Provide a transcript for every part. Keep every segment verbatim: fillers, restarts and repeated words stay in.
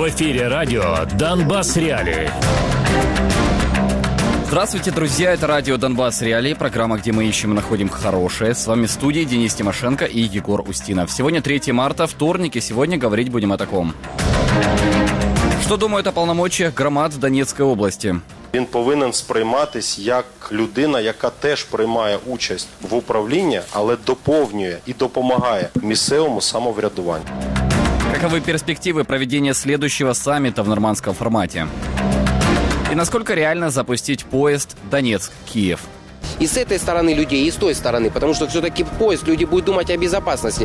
В эфире радио «Донбасс Реалии». Здравствуйте, друзья, это радио «Донбасс Реалии», программа, где мы ищем и находим хорошее. С вами в студии Денис Тимошенко и Егор Устинов. Сегодня третье марта, вторник, и сегодня говорить будем о таком. Что думают о полномочиях громад в Донецькій області? Він повинен сприйматись як людина, яка теж приймає участь в управлінні, але доповнює і допомагає місцевому самоврядуванню. Каковы перспективы проведения следующего саммита в нормандском формате? И насколько реально запустить поезд Донецк-Киев? И с этой стороны людей, и с той стороны, потому что все-таки поезд, люди будут думать о безопасности.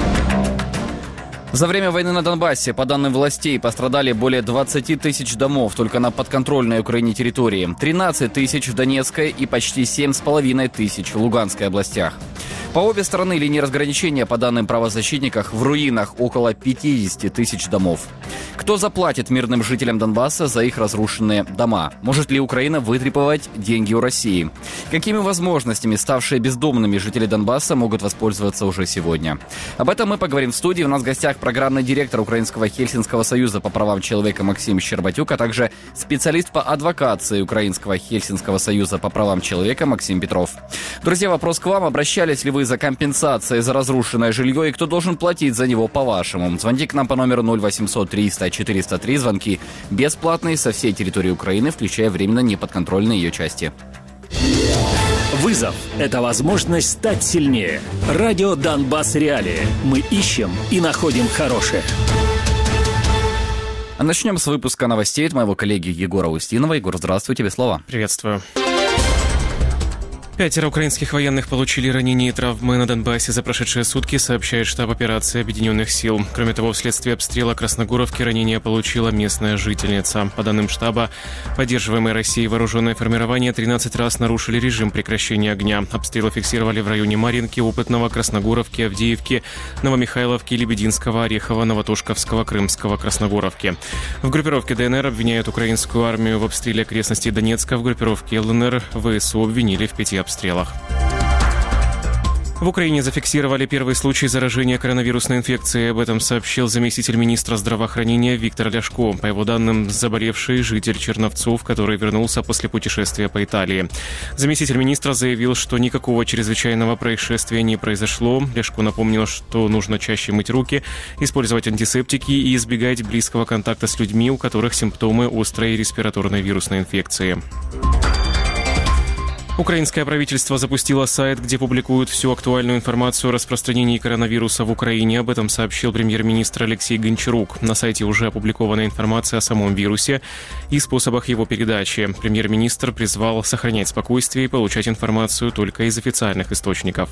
За время войны на Донбассе, по данным властей, пострадали более двадцати тысяч домов только на подконтрольной Украине территории, тринадцать тысяч в Донецкой и почти семь с половиной тысяч в Луганской областях. По обе стороны линии разграничения, по данным правозащитников, в руинах около пятьдесят тысяч домов. Кто заплатит мирным жителям Донбасса за их разрушенные дома? Может ли Украина вытребовать деньги у России? Какими возможностями ставшие бездомными жители Донбасса могут воспользоваться уже сегодня? Об этом мы поговорим в студии. У нас в гостях программный директор Украинского Хельсинского союза по правам человека Максим Щербатюк, а также специалист по адвокации Украинского Хельсинского союза по правам человека Максим Петров. Друзья, вопрос к вам. Обращались ли вы за компенсацией за разрушенное жилье и кто должен платить за него по-вашему? Звоните к нам по номеру ноль восемьсот триста четыреста три. Звонки бесплатные со всей территории Украины, включая временно неподконтрольные ее части. Вызов – это возможность стать сильнее. Радио «Донбасс Реалии». Мы ищем и находим хорошее. А начнем с выпуска новостей от моего коллеги Егора Устинова. Егор, здравствуй, тебе слово. Приветствую. Пятеро украинских военных получили ранения и травмы на Донбассе за прошедшие сутки, сообщает штаб операции Объединенных сил. Кроме того, вследствие обстрела Красногоровки ранение получила местная жительница. По данным штаба, поддерживаемые Россией вооруженные формирования тринадцать раз нарушили режим прекращения огня. Обстрелы фиксировали в районе Марьинки, Опытного, Красногоровки, Авдеевки, Новомихайловки, Лебединского, Орехова, Новотошковского, Крымского, Красногоровки. В группировке ДНР обвиняют украинскую армию в обстреле окрестностей Донецка. В группировке ЛНР ВСУ обвинили в пяти обстрелах. В Украине зафиксировали первый случай заражения коронавирусной инфекцией. Об этом сообщил заместитель министра здравоохранения Виктор Ляшко. По его данным, заболевший житель Черновцов, который вернулся после путешествия по Италии. Заместитель министра заявил, что никакого чрезвычайного происшествия не произошло. Ляшко напомнил, что нужно чаще мыть руки, использовать антисептики и избегать близкого контакта с людьми, у которых симптомы острой респираторной вирусной инфекции. Украинское правительство запустило сайт, где публикуют всю актуальную информацию о распространении коронавируса в Украине. Об этом сообщил премьер-министр Алексей Гончарук. На сайте уже опубликована информация о самом вирусе и способах его передачи. Премьер-министр призвал сохранять спокойствие и получать информацию только из официальных источников.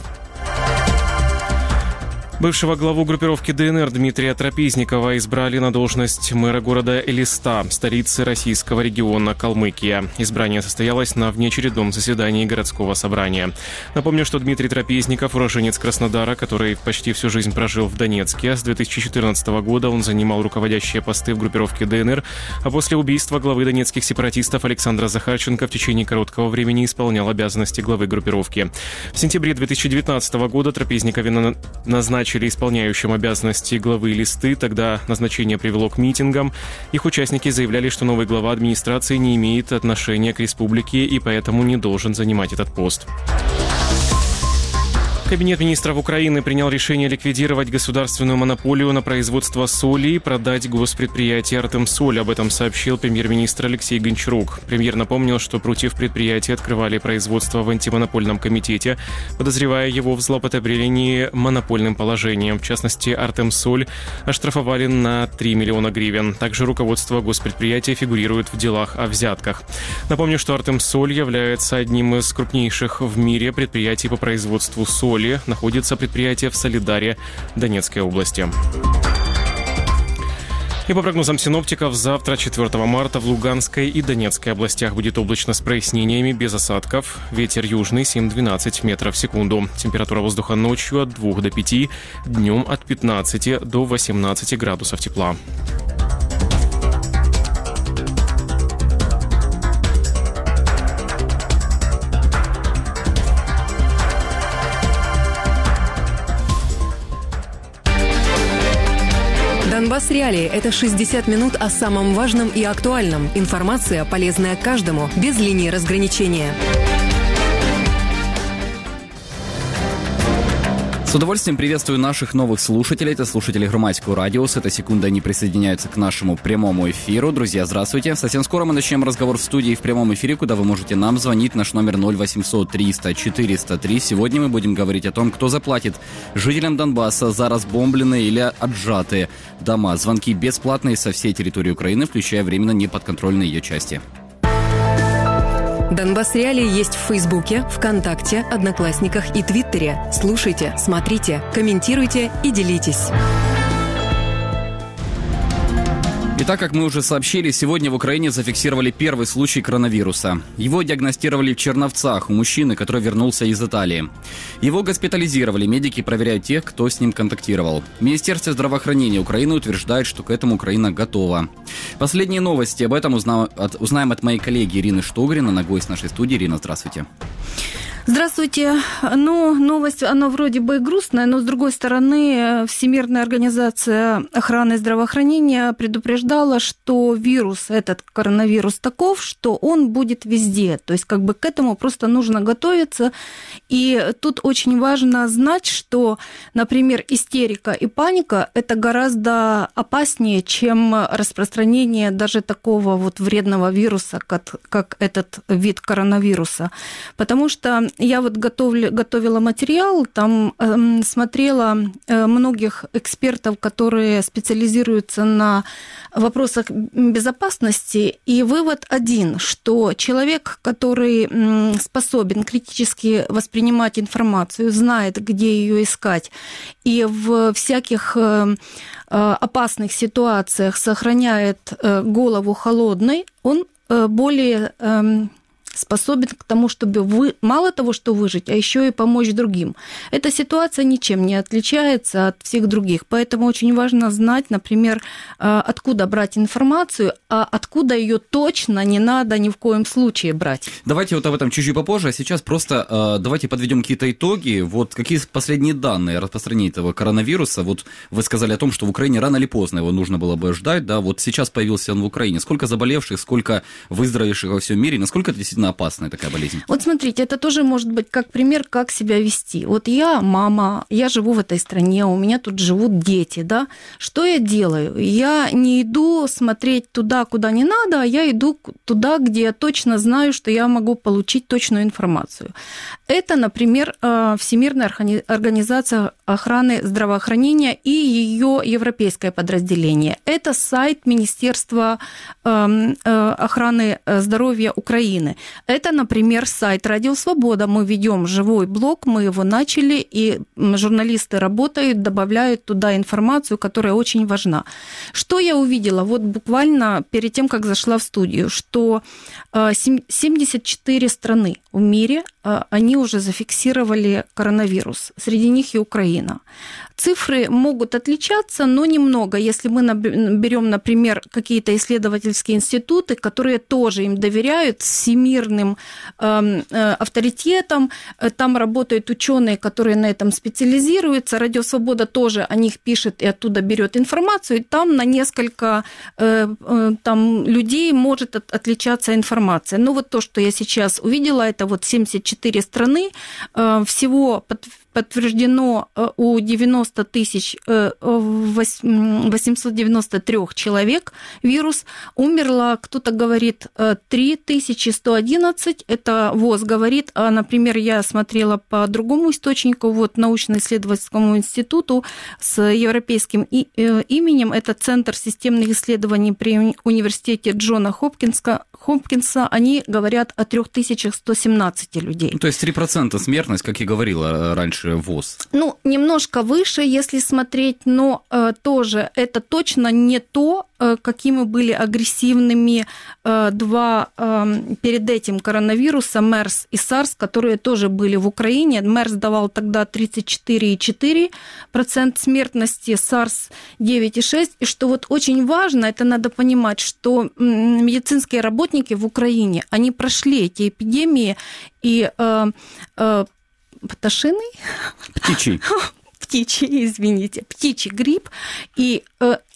Бывшего главу группировки ДНР Дмитрия Трапезникова избрали на должность мэра города Элиста, столицы российского региона Калмыкия. Избрание состоялось на внеочередном заседании городского собрания. Напомню, что Дмитрий Трапезников – уроженец Краснодара, который почти всю жизнь прожил в Донецке. С две тысячи четырнадцатого года он занимал руководящие посты в группировке ДНР, а после убийства главы донецких сепаратистов Александра Захарченко в течение короткого времени исполнял обязанности главы группировки. В сентябре две тысячи девятнадцатого года Трапезникове назначили исполняющим обязанности главы Элисты. Тогда назначение привело к митингам. Их участники заявляли, что новый глава администрации не имеет отношения к республике и поэтому не должен занимать этот пост. Кабинет министров Украины принял решение ликвидировать государственную монополию на производство соли и продать госпредприятие «Артемсоль». Об этом сообщил премьер-министр Алексей Гончарук. Премьер напомнил, что против предприятия открывали производство в антимонопольном комитете, подозревая его в злоупотреблении монопольным положением. В частности, «Артемсоль» оштрафовали на три миллиона гривен. Также руководство госпредприятия фигурирует в делах о взятках. Напомню, что «Артемсоль» является одним из крупнейших в мире предприятий по производству соли. Находится предприятие в Солидаре Донецкой области. И по прогнозам синоптиков, завтра, четвёртого марта, в Луганской и Донецкой областях будет облачно с прояснениями, без осадков. Ветер южный семь-двенадцать метров в секунду. Температура воздуха ночью от двух до пяти, днем от пятнадцати до восемнадцати градусов тепла. Донбасс Реалии – это шестьдесят минут о самом важном и актуальном. Информация, полезная каждому, без линии разграничения. С удовольствием приветствую наших новых слушателей. Это слушатели Громадского радио. С этой секунды они присоединяются к нашему прямому эфиру. Друзья, здравствуйте. Совсем скоро мы начнем разговор в студии в прямом эфире, куда вы можете нам звонить. Наш номер ноль восемьсот триста четыреста три. Сегодня мы будем говорить о том, кто заплатит жителям Донбасса за разбомбленные или отжатые дома. Звонки бесплатные со всей территории Украины, включая временно неподконтрольные ее части. Донбасс Реалии есть в Фейсбуке, ВКонтакте, Одноклассниках и Твиттере. Слушайте, смотрите, комментируйте и делитесь. Итак, как мы уже сообщили, сегодня в Украине зафиксировали первый случай коронавируса. Его диагностировали в Черновцах у мужчины, который вернулся из Италии. Его госпитализировали, медики проверяют тех, кто с ним контактировал. Министерство здравоохранения Украины утверждает, что к этому Украина готова. Последние новости об этом узнаем от, узнаем от моей коллеги Ирины Штогрин, она гость нашей студии. Ирина, здравствуйте. Здравствуйте. Ну, новость, она вроде бы и грустная, но, с другой стороны, Всемирная организация охраны здравоохранения предупреждала, что вирус, этот коронавирус таков, что он будет везде. То есть, как бы к этому просто нужно готовиться. И тут очень важно знать, что, например, истерика и паника – это гораздо опаснее, чем распространение даже такого вот вредного вируса, как, как этот вид коронавируса. Потому что я вот готовлю, готовила материал, там э, смотрела э, многих экспертов, которые специализируются на вопросах безопасности, и вывод один, что человек, который э, способен критически воспринимать информацию, знает, где ее искать, и в всяких э, опасных ситуациях сохраняет э, голову холодной, он э, более... Э, способен к тому, чтобы вы мало того, что выжить, а еще и помочь другим. Эта ситуация ничем не отличается от всех других, поэтому очень важно знать, например, откуда брать информацию, а откуда ее точно не надо ни в коем случае брать. Давайте вот об этом чуть-чуть попозже, а сейчас просто давайте подведем какие-то итоги. Вот какие последние данные о распространении этого коронавируса? Вот вы сказали о том, что в Украине рано или поздно его нужно было бы ждать, да? Вот сейчас появился он в Украине. Сколько заболевших, сколько выздоровевших во всем мире? Насколько это действительно опасная такая болезнь? Вот смотрите, это тоже может быть как пример, как себя вести. Вот я мама, я живу в этой стране, у меня тут живут дети, да. Что я делаю? Я не иду смотреть туда, куда не надо, а я иду туда, где я точно знаю, что я могу получить точную информацию. Это, например, Всемирная организация охраны здравоохранения и ее европейское подразделение. Это сайт Министерства охраны здоровья Украины. Это, например, сайт «Радио Свобода». Мы ведем живой блог, мы его начали, и журналисты работают, добавляют туда информацию, которая очень важна. Что я увидела? Вот буквально перед тем, как зашла в студию, что семьдесят четыре страны в мире, они уже зафиксировали коронавирус. Среди них и Украина. Цифры могут отличаться, но немного. Если мы берем, например, какие-то исследовательские институты, которые тоже им доверяют, всемирным э, э, авторитетом, там работают ученые, которые на этом специализируются. Радио Свобода тоже о них пишет и оттуда берет информацию, и там на несколько э, э, там, людей может от, отличаться информация. Но вот то, что я сейчас увидела, это вот семьдесят четыре страны, э, всего под подтверждено у девяносто тысяч восемьсот девяносто три человек вирус. Умерло, кто-то говорит, три тысячи сто одиннадцать. Это ВОЗ говорит. А, например, я смотрела по другому источнику, вот научно-исследовательскому институту с европейским именем. Это Центр системных исследований при университете Джона Хопкинса. Хопкинса. Они говорят о три тысячи сто семнадцать людей. Ну, то есть три процента смертность, как и говорила раньше ВОЗ. Ну, немножко выше, если смотреть, но э, тоже это точно не то, э, какими были агрессивными э, два э, перед этим коронавируса, мерс и сарс, которые тоже были в Украине. мерс давал тогда тридцать четыре целых четыре десятых процента смертности, сарс девять целых шесть десятых процента. И что вот очень важно, это надо понимать, что медицинские работники в Украине, они прошли эти эпидемии, и э, э, пташиный? Птичий. Птичий, извините, птичий грипп. И э,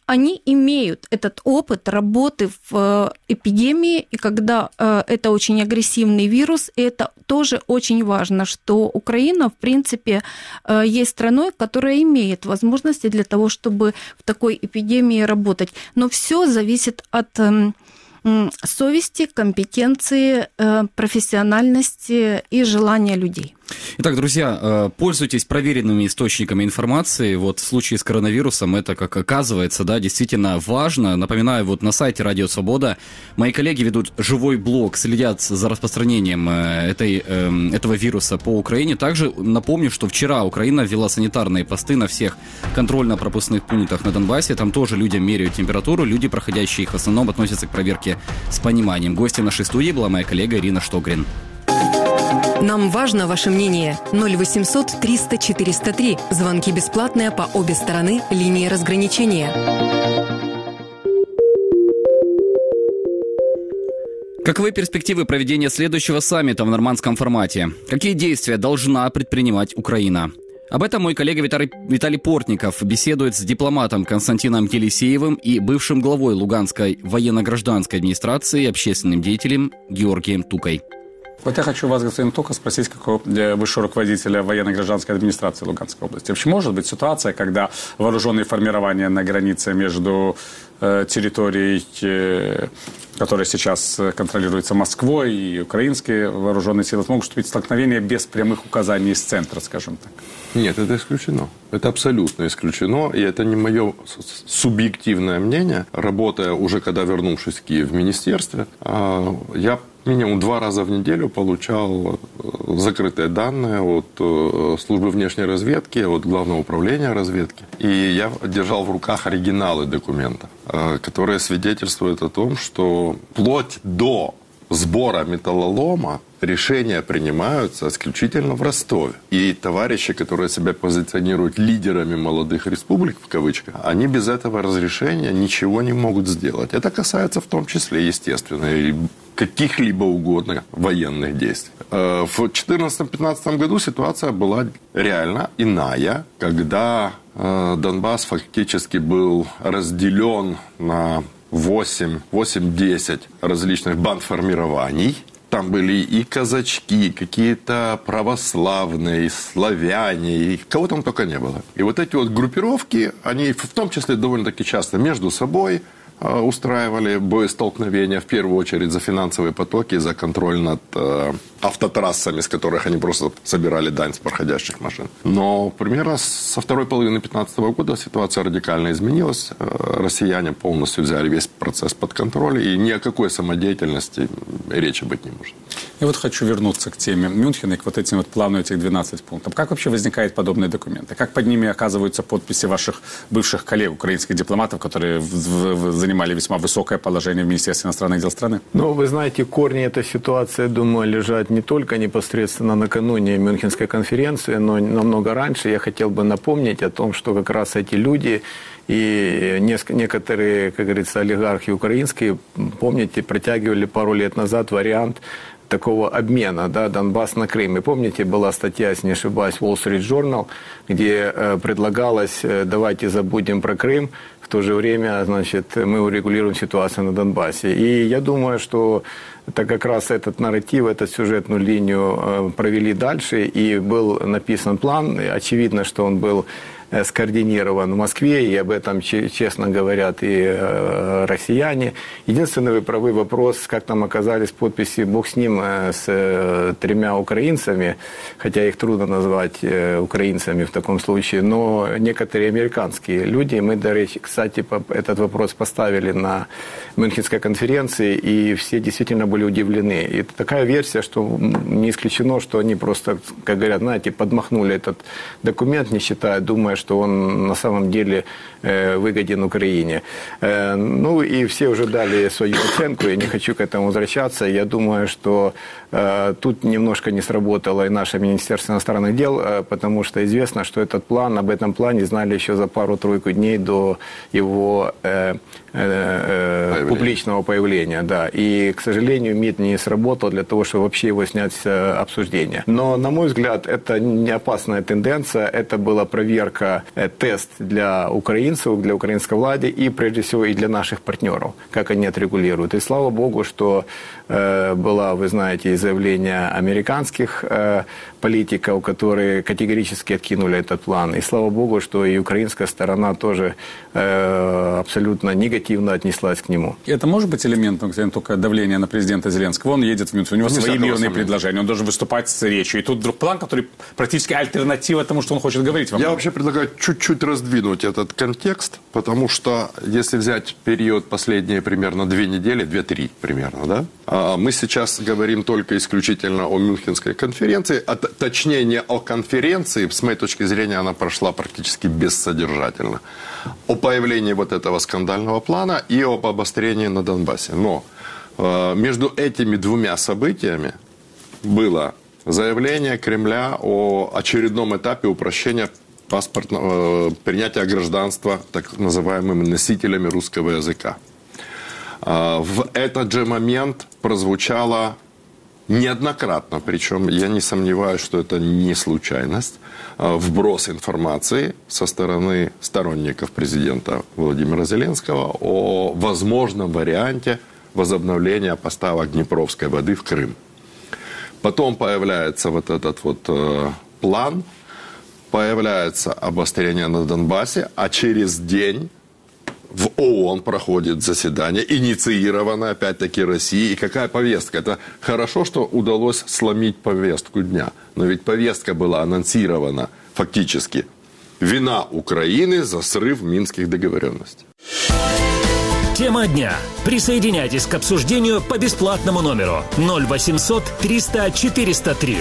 они имеют этот опыт работы в эпидемии, и когда это очень агрессивный вирус, и это тоже очень важно, что Украина, в принципе, есть страной, которая имеет возможности для того, чтобы в такой эпидемии работать. Но все зависит от совести, компетенции, профессиональности и желания людей. Итак, друзья, пользуйтесь проверенными источниками информации. Вот в случае с коронавирусом это, как оказывается, да, действительно важно. Напоминаю, вот на сайте Радио Свобода мои коллеги ведут живой блог, следят за распространением этой, этого вируса по Украине. Также напомню, что вчера Украина ввела санитарные посты на всех контрольно-пропускных пунктах на Донбассе. Там тоже людям меряют температуру. Люди, проходящие их, в основном относятся к проверке с пониманием. Гостем нашей студии была моя коллега Ирина Штогрин. Нам важно ваше мнение. ноль восемьсот триста четыреста три. Звонки бесплатные по обе стороны линии разграничения. Каковы перспективы проведения следующего саммита в нормандском формате? Какие действия должна предпринимать Украина? Об этом мой коллега Виталий, Виталий Портников беседует с дипломатом Константином Елисеевым и бывшим главой Луганской военно-гражданской администрации и общественным деятелем Георгием Тукой. Вот я хочу вас, господин Тука, спросить, как высшего руководителя военно-гражданской администрации Луганской области. Вообще может быть ситуация, когда вооруженные формирования на границе между э, территорией, э, которая сейчас контролируется Москвой, и украинские вооруженные силы, смогут вступить в столкновение без прямых указаний из центра, скажем так? Нет, это исключено. Это абсолютно исключено. И это не мое субъективное мнение. Работая уже, когда вернувшись в Киев в министерстве, э, я минимум два раза в неделю получал закрытые данные от службы внешней разведки, от Главного управления разведки. И я держал в руках оригиналы документов, которые свидетельствуют о том, что вплоть до сбора металлолома решения принимаются исключительно в Ростове. И товарищи, которые себя позиционируют лидерами молодых республик, в кавычках, они без этого разрешения ничего не могут сделать. Это касается в том числе, естественно, и каких-либо угодно военных действий. В две тысячи четырнадцатом-пятнадцатом году ситуация была реально иная, когда Донбасс фактически был разделен на восемь-десять различных бандформирований. Там были и казачки, какие-то православные, и славяне, и кого там только не было. И вот эти вот группировки, они в том числе довольно-таки часто между собой устраивали боестолкновения, в первую очередь за финансовые потоки, за контроль над э, автотрассами, с которых они просто собирали дань с проходящих машин. Но примерно со второй половины две тысячи пятнадцатого года ситуация радикально изменилась. Э, россияне полностью взяли весь процесс под контроль, и ни о какой самодеятельности речи быть не может. Я вот хочу вернуться к теме Мюнхена и к вот этим вот плану этих двенадцати пунктов. Как вообще возникают подобные документы? Как под ними оказываются подписи ваших бывших коллег, украинских дипломатов, которые в, в, в, занимали весьма высокое положение в Министерстве иностранных дел страны? Ну, вы знаете, корни этой ситуации, думаю, лежат не только непосредственно накануне Мюнхенской конференции, но намного раньше. Я хотел бы напомнить о том, что как раз эти люди и некоторые, как говорится, олигархи украинские, помните, протягивали пару лет назад вариант такого обмена, да, Донбасс на Крым. И помните, была статья, если не ошибаюсь, Wall Street Journal, где э, предлагалось, э, давайте забудем про Крым, в то же время, значит, мы урегулируем ситуацию на Донбассе. И я думаю, что это как раз этот нарратив, эту сюжетную линию э, провели дальше, и был написан план. И очевидно, что он был скоординирован в Москве, и об этом честно говорят и э, россияне. Единственный вы правы вопрос, как там оказались подписи, бог с ним, э, с э, тремя украинцами, хотя их трудно назвать э, украинцами в таком случае, но некоторые американские люди, мы, до речи, кстати, этот вопрос поставили на Мюнхенской конференции, и все действительно были удивлены. И такая версия, что не исключено, что они просто, как говорят, знаете, подмахнули этот документ, не считая, думая, что он на самом деле э, выгоден Украине. Э, ну и все уже дали свою оценку, я не хочу к этому возвращаться. Я думаю, что э, тут немножко не сработало и наше Министерство иностранных дел, э, потому что известно, что этот план, об этом плане знали еще за пару-тройку дней до его э, э, э, публичного появления. Да. И, к сожалению, МИД не сработал для того, чтобы вообще его снять с обсуждения. Но, на мой взгляд, это не опасная тенденция, это была проверка только тест для украинцев, для украинской власти и, прежде всего, и для наших партнеров, как они отрегулируют. И слава богу, что э, было, вы знаете, и заявление американских э, политиков, которые категорически откинули этот план. И слава богу, что и украинская сторона тоже э, абсолютно негативно отнеслась к нему. Это может быть элементом только давления на президента Зеленского? Он едет в Минск, у него не свои мирные предложения, он должен выступать с речью. И тут вдруг план, который практически альтернатива тому, что он хочет говорить вам. Я вообще предлагаю чуть-чуть раздвинуть этот контекст, потому что если взять период последние примерно две недели, две-три примерно, да, мы сейчас говорим только исключительно о Мюнхенской конференции, а точнее не о конференции, с моей точки зрения она прошла практически бессодержательно, о появлении вот этого скандального плана и об обострении на Донбассе. Но между этими двумя событиями было заявление Кремля о очередном этапе упрощения паспортного, принятия гражданства так называемыми носителями русского языка. В этот же момент прозвучало неоднократно, причем я не сомневаюсь, что это не случайность, вброс информации со стороны сторонников президента Владимира Зеленского о возможном варианте возобновления поставок днепровской воды в Крым. Потом появляется вот этот вот э, план, появляется обострение на Донбассе, а через день в ООН проходит заседание, инициированное опять-таки Россией. И какая повестка? Это хорошо, что удалось сломить повестку дня, но ведь повестка была анонсирована фактически. Вина Украины за срыв минских договоренностей. Тема дня. Присоединяйтесь к обсуждению по бесплатному номеру ноль восемьсот триста четыреста три.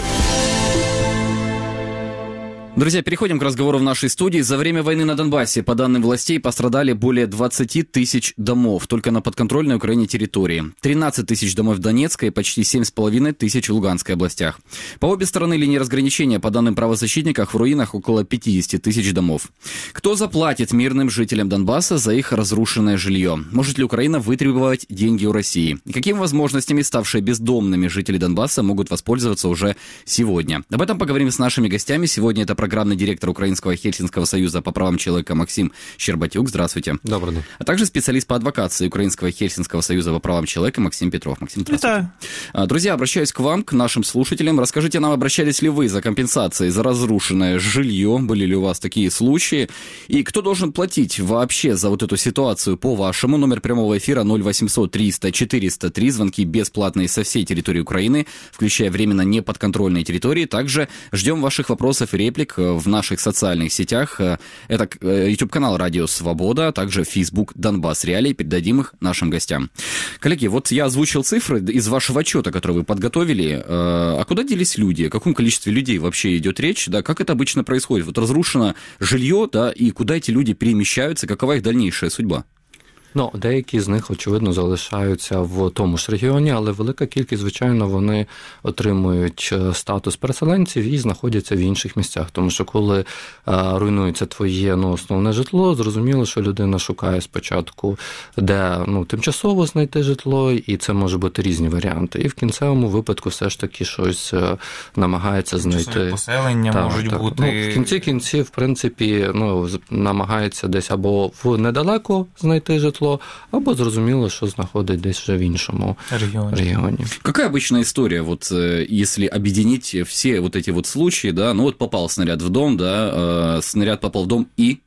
Друзья, переходим к разговору в нашей студии. За время войны на Донбассе, по данным властей, пострадали более двадцать тысяч домов только на подконтрольной Украине территории. тринадцать тысяч домов в Донецкой и почти семь с половиной тысяч в Луганской областях. По обе стороны линии разграничения, по данным правозащитников, в руинах около пятьдесят тысяч домов. Кто заплатит мирным жителям Донбасса за их разрушенное жилье? Может ли Украина вытребовать деньги у России? И какими возможностями ставшие бездомными жители Донбасса могут воспользоваться уже сегодня? Об этом поговорим с нашими гостями. Сегодня это программный директор Украинского Хельсинского союза по правам человека Максим Щербатюк. Здравствуйте. Добрый день. А также специалист по адвокации Украинского Хельсинского союза по правам человека Максим Петров. Максим, здравствуйте. Витаю. Друзья, обращаюсь к вам, к нашим слушателям. Расскажите нам, обращались ли вы за компенсацией за разрушенное жилье? Были ли у вас такие случаи? И кто должен платить вообще за вот эту ситуацию по-вашему? Номер прямого эфира ноль восемьсот триста четыреста три. Звонки бесплатные со всей территории Украины, включая временно неподконтрольные территории. Также ждем ваших вопросов и реплик в наших социальных сетях. Это YouTube-канал «Радио Свобода», также Facebook «Донбасс Реалии». Передадим их нашим гостям. Коллеги, вот я озвучил цифры из вашего отчета, который вы подготовили. А куда делись люди? О каком количестве людей вообще идет речь? Да, как это обычно происходит? Вот разрушено жилье, да, и куда эти люди перемещаются? Какова их дальнейшая судьба? Ну, деякі з них, очевидно, залишаються в тому ж регіоні, але велика кількість, звичайно, вони отримують статус переселенців і знаходяться в інших місцях. Тому що коли а, руйнується твоє ну, основне житло, зрозуміло, що людина шукає спочатку, де ну, тимчасово знайти житло, і це може бути різні варіанти. І в кінцевому випадку все ж таки щось намагається знайти. Поселення так, можуть так. бути. Ну, в кінці кінців, в принципі, ну, намагається десь або в недалеко знайти житло, або зрозуміло, що знаходить десь вже в іншому регіоні. регіоні. Какая обычная история, вот если объединить все вот эти вот случаи, да, ну вот попал снаряд в дом, да, снаряд попал в дом і...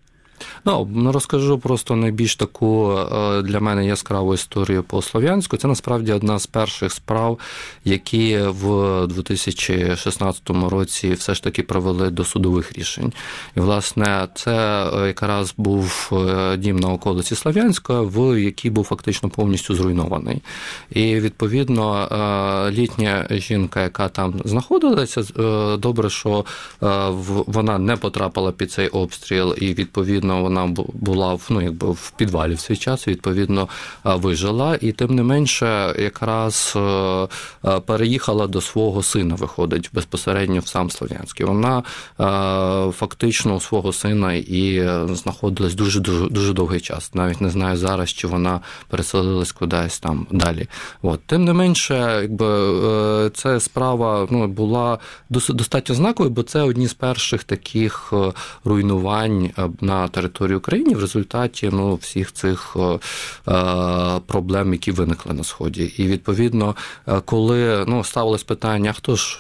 Ну, розкажу просто найбільш таку для мене яскраву історію по Слов'янську. Це насправді одна з перших справ, які в дві тисячі шістнадцятому році все ж таки провели до судових рішень. І, власне, це якраз був дім на околиці Слов'янська, в який був фактично повністю зруйнований. І, відповідно, літня жінка, яка там знаходилася, добре, що вона не потрапила під цей обстріл, і, відповідно, відповідно, вона була в, ну, якби в підвалі в свій час, відповідно, вижила. І тим не менше, якраз переїхала до свого сина, виходить, безпосередньо в сам Слов'янський. Вона фактично у свого сина і знаходилась дуже-дуже дуже довгий час. Навіть не знаю зараз, чи вона переселилась кудись там далі. От. Тим не менше, якби, ця справа, ну, була достатньо знаковою, бо це одні з перших таких руйнувань на території України в результаті, ну, всіх цих проблем, які виникли на Сході. І, відповідно, коли, ну, ставилось питання, хто ж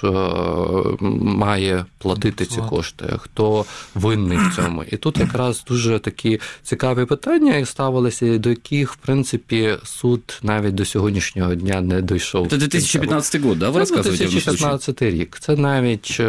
має платити ці кошти, хто винний в цьому. І тут якраз дуже такі цікаві питання ставилися, до яких, в принципі, суд навіть до сьогоднішнього дня не дійшов. Це дві тисячі п'ятнадцятий год, да, ви розказуєте? Це дві тисячі п'ятнадцятий рік. Це навіть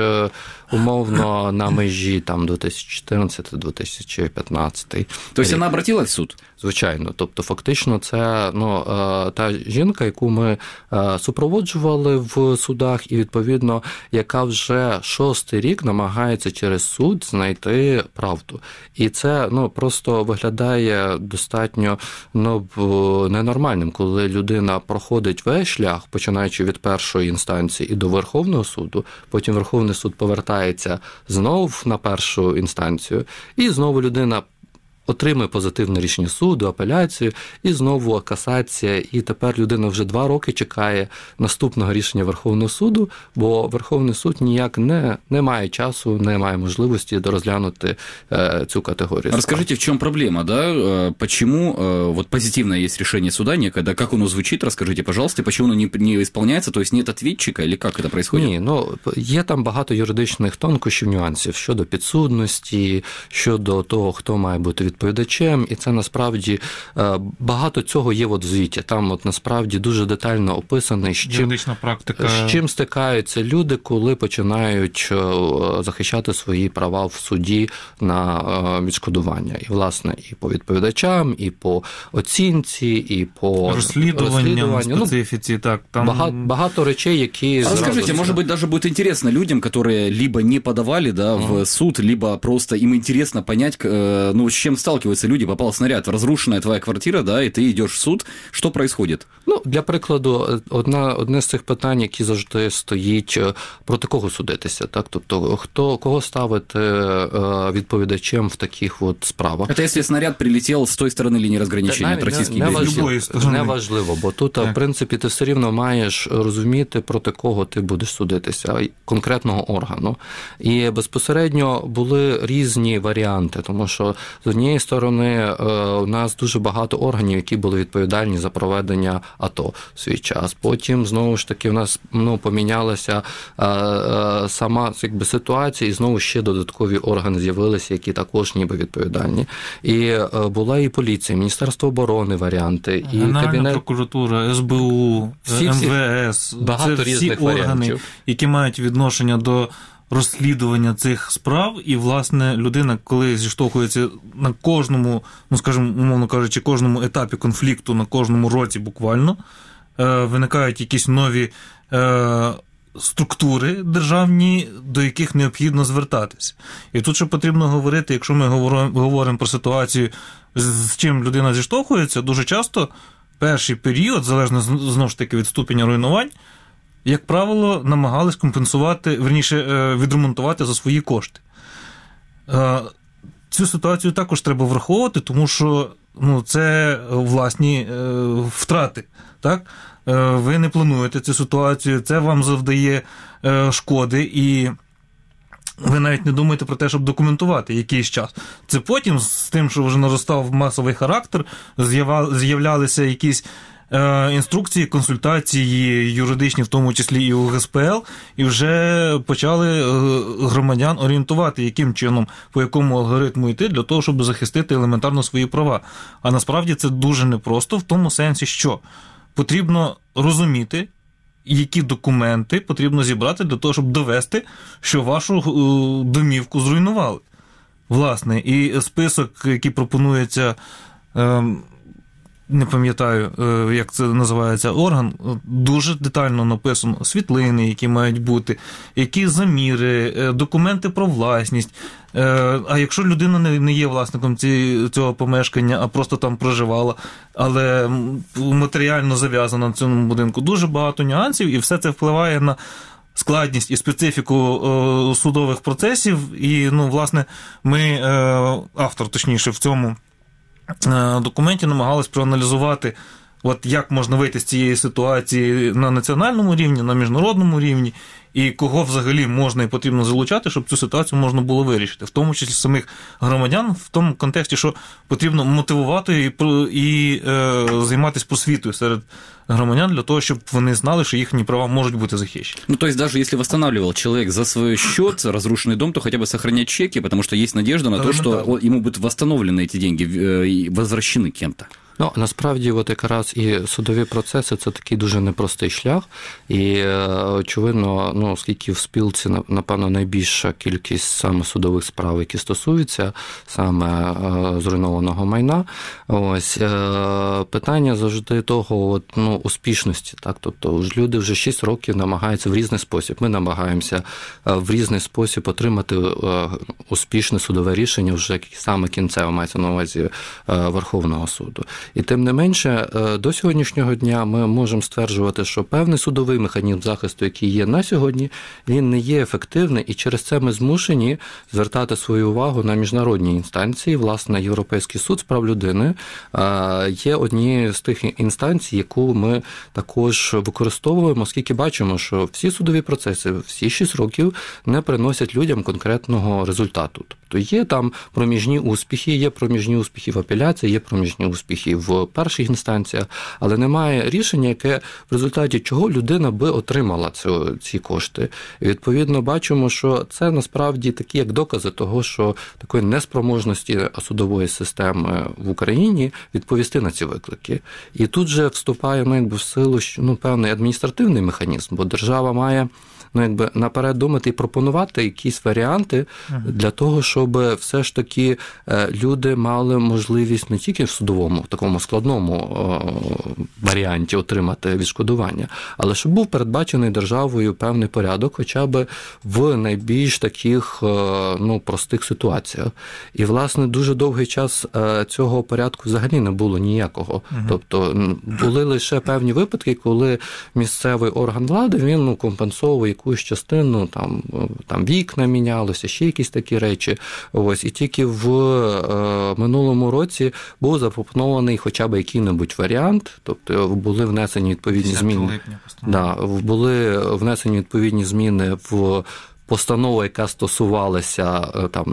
умовно на межі там дві тисячі чотирнадцятий - дві тисячі п'ятнадцятий. Тобто вона обратилась в суд? Звичайно. Тобто фактично це, ну, та жінка, яку ми супроводжували в судах і, відповідно, яка вже шостий рік намагається через суд знайти правду. І це, ну, просто виглядає достатньо, ну, ненормальним, коли людина проходить весь шлях, починаючи від першої інстанції і до Верховного суду, потім Верховний суд повертається знов на першу інстанцію, і знову людина отримує позитивне рішення суду, апеляцію, і знову касація, і тепер людина вже два роки чекає наступного рішення Верховного суду, бо Верховний суд ніяк не, не має часу, не має можливості розглянути э, цю категорию. Расскажите, в чем проблема, да? Почему э, вот позитивное есть решение суда некогда, как оно звучит, расскажите, пожалуйста, почему оно не, не исполняется, то есть нет ответчика, или как это происходит? Ні, ну, є там багато юридичних тонкощів, нюансів щодо підсудності, щодо того, хто має бути відповідальним, відповідачем, і це насправді багато цього є от в звіті. Там от насправді дуже детально описано, з чим, практика. з чим стикаються люди, коли починають захищати свої права в суді на відшкодування. І, власне, і по відповідачам, і по оцінці, і по розслідуванням, специфіці. Ну, так, там... багато, багато речей, які... А расскажите, может быть, даже будет интересно людям, которые либо не подавали, да, в суд, либо просто им интересно понять, ну, с чем сталкиваются люди, попал снаряд, разрушенная твоя квартира, да, и ты идешь в суд, что происходит? Ну, для прикладу, одна, одне з цих питань, які завжди стоїть, проти кого судитися, так? Тобто, хто, кого ставити відповідачем в таких от справах? Это если снаряд прилетел з тої сторони лінії розграничення від російських військ. Неважливо, бо тут, так. в принципі, ти все рівно маєш розуміти, проти кого ти будеш судитися, конкретного органу. І безпосередньо були різні варіанти, тому що з однієї сторони у нас дуже багато органів, які були відповідальні за проведення АТО в свій час. Потім, знову ж таки, у нас, ну, помінялася а, а, сама, якби, ситуація, і знову ще додаткові органи з'явилися, які також ніби відповідальні. І а, була і поліція, Міністерство оборони варіанти, і Генеральна Кабінет... прокуратура, ес бе у, всі, ем ве ес. Багато це всі різних органи, варіантів, які мають відношення до розслідування цих справ, і, власне, людина, коли зіштовхується на кожному, ну, скажімо, умовно кажучи, кожному етапі конфлікту, на кожному році буквально, е, виникають якісь нові е, структури державні, до яких необхідно звертатися. І тут ще потрібно говорити, якщо ми говоримо, говоримо про ситуацію, з, з чим людина зіштовхується, дуже часто перший період, залежно, знову ж таки, від ступеня руйнувань, як правило, намагались компенсувати, верніше, відремонтувати за свої кошти. Цю ситуацію також треба враховувати, тому що, ну, це власні втрати. Так? Ви не плануєте цю ситуацію, це вам завдає шкоди, і ви навіть не думаєте про те, щоб документувати якийсь час. Це потім, з тим, що вже наростав масовий характер, з'являлися якісь інструкції, консультації юридичні, в тому числі і у ге ес пе ел, і вже почали громадян орієнтувати, яким чином, по якому алгоритму йти, для того, щоб захистити елементарно свої права. А насправді це дуже непросто в тому сенсі, що потрібно розуміти, які документи потрібно зібрати для того, щоб довести, що вашу домівку зруйнували. Власне, і список, який пропонується, не пам'ятаю, як це називається, орган, дуже детально написано. Світлини, які мають бути, які заміри, документи про власність, А якщо людина не є власником цього помешкання, а просто там проживала, але матеріально зав'язана на цьому будинку, дуже багато нюансів, і все це впливає на складність і специфіку е, судових процесів. І, ну, власне, ми, е, автор, точніше, в цьому е, документі намагались проаналізувати, от як можна вийти з цієї ситуації на національному рівні, на міжнародному рівні, і кого взагалі можна і потрібно залучати, щоб цю ситуацію можна було вирішити, в тому числі самих громадян, в тому контексті, що потрібно мотивувати і, і е, займатися просвітою серед громадян для того, щоб вони знали, що їхні права можуть бути захищені. Ну, то есть даже если восстанавливал человек за свой счет разрушенный дом, то хотя бы сохранять чеки, потому что есть надежда на то, что ему будут восстановлены эти деньги и возвращены кем-то. Ну, насправді, от якраз і судові процеси – це такий дуже непростий шлях. І, очевидно, ну, оскільки в спілці, напевно, найбільша кількість саме судових справ, які стосуються саме зруйнованого майна, ось, питання завжди того, от, ну, успішності. Так? Тобто люди вже шість років намагаються в різний спосіб. Ми намагаємося в різний спосіб отримати успішне судове рішення вже саме кінцево, мається на увазі Верховного суду. І тим не менше, до сьогоднішнього дня ми можемо стверджувати, що певний судовий механізм захисту, який є на сьогодні, він не є ефективний, і через це ми змушені звертати свою увагу на міжнародні інстанції. Власне, Європейський суд з прав людини є однією з тих інстанцій, яку ми також використовуємо, оскільки бачимо, що всі судові процеси, всі шість років не приносять людям конкретного результату. Тобто є там проміжні успіхи, є проміжні успіхи в апеляції, є проміжні успіхи в перших інстанціях, але немає рішення, яке в результаті чого людина би отримала цю, ці кошти. І відповідно бачимо, що це насправді такі як докази того, що такої неспроможності судової системи в Україні відповісти на ці виклики. І тут же вступає, ну, якби в силу, ну, певний адміністративний механізм, бо держава має, ну, якби наперед думати і пропонувати якісь варіанти для того, щоб все ж таки люди мали можливість не тільки в судовому, в такому складному варіанті отримати відшкодування, але щоб був передбачений державою певний порядок, хоча б в найбільш таких, ну, простих ситуаціях. І, власне, дуже довгий час цього порядку взагалі не було ніякого. Угу. Тобто були лише певні випадки, коли місцевий орган влади, він, ну, компенсовує якусь частину, там, там вікна мінялося, ще якісь такі речі. Ось. І тільки в е, минулому році був запропонований хоча б який-небудь варіант, тобто були внесені відповідні зміни. Да, були внесені відповідні зміни в постанову, яка стосувалася там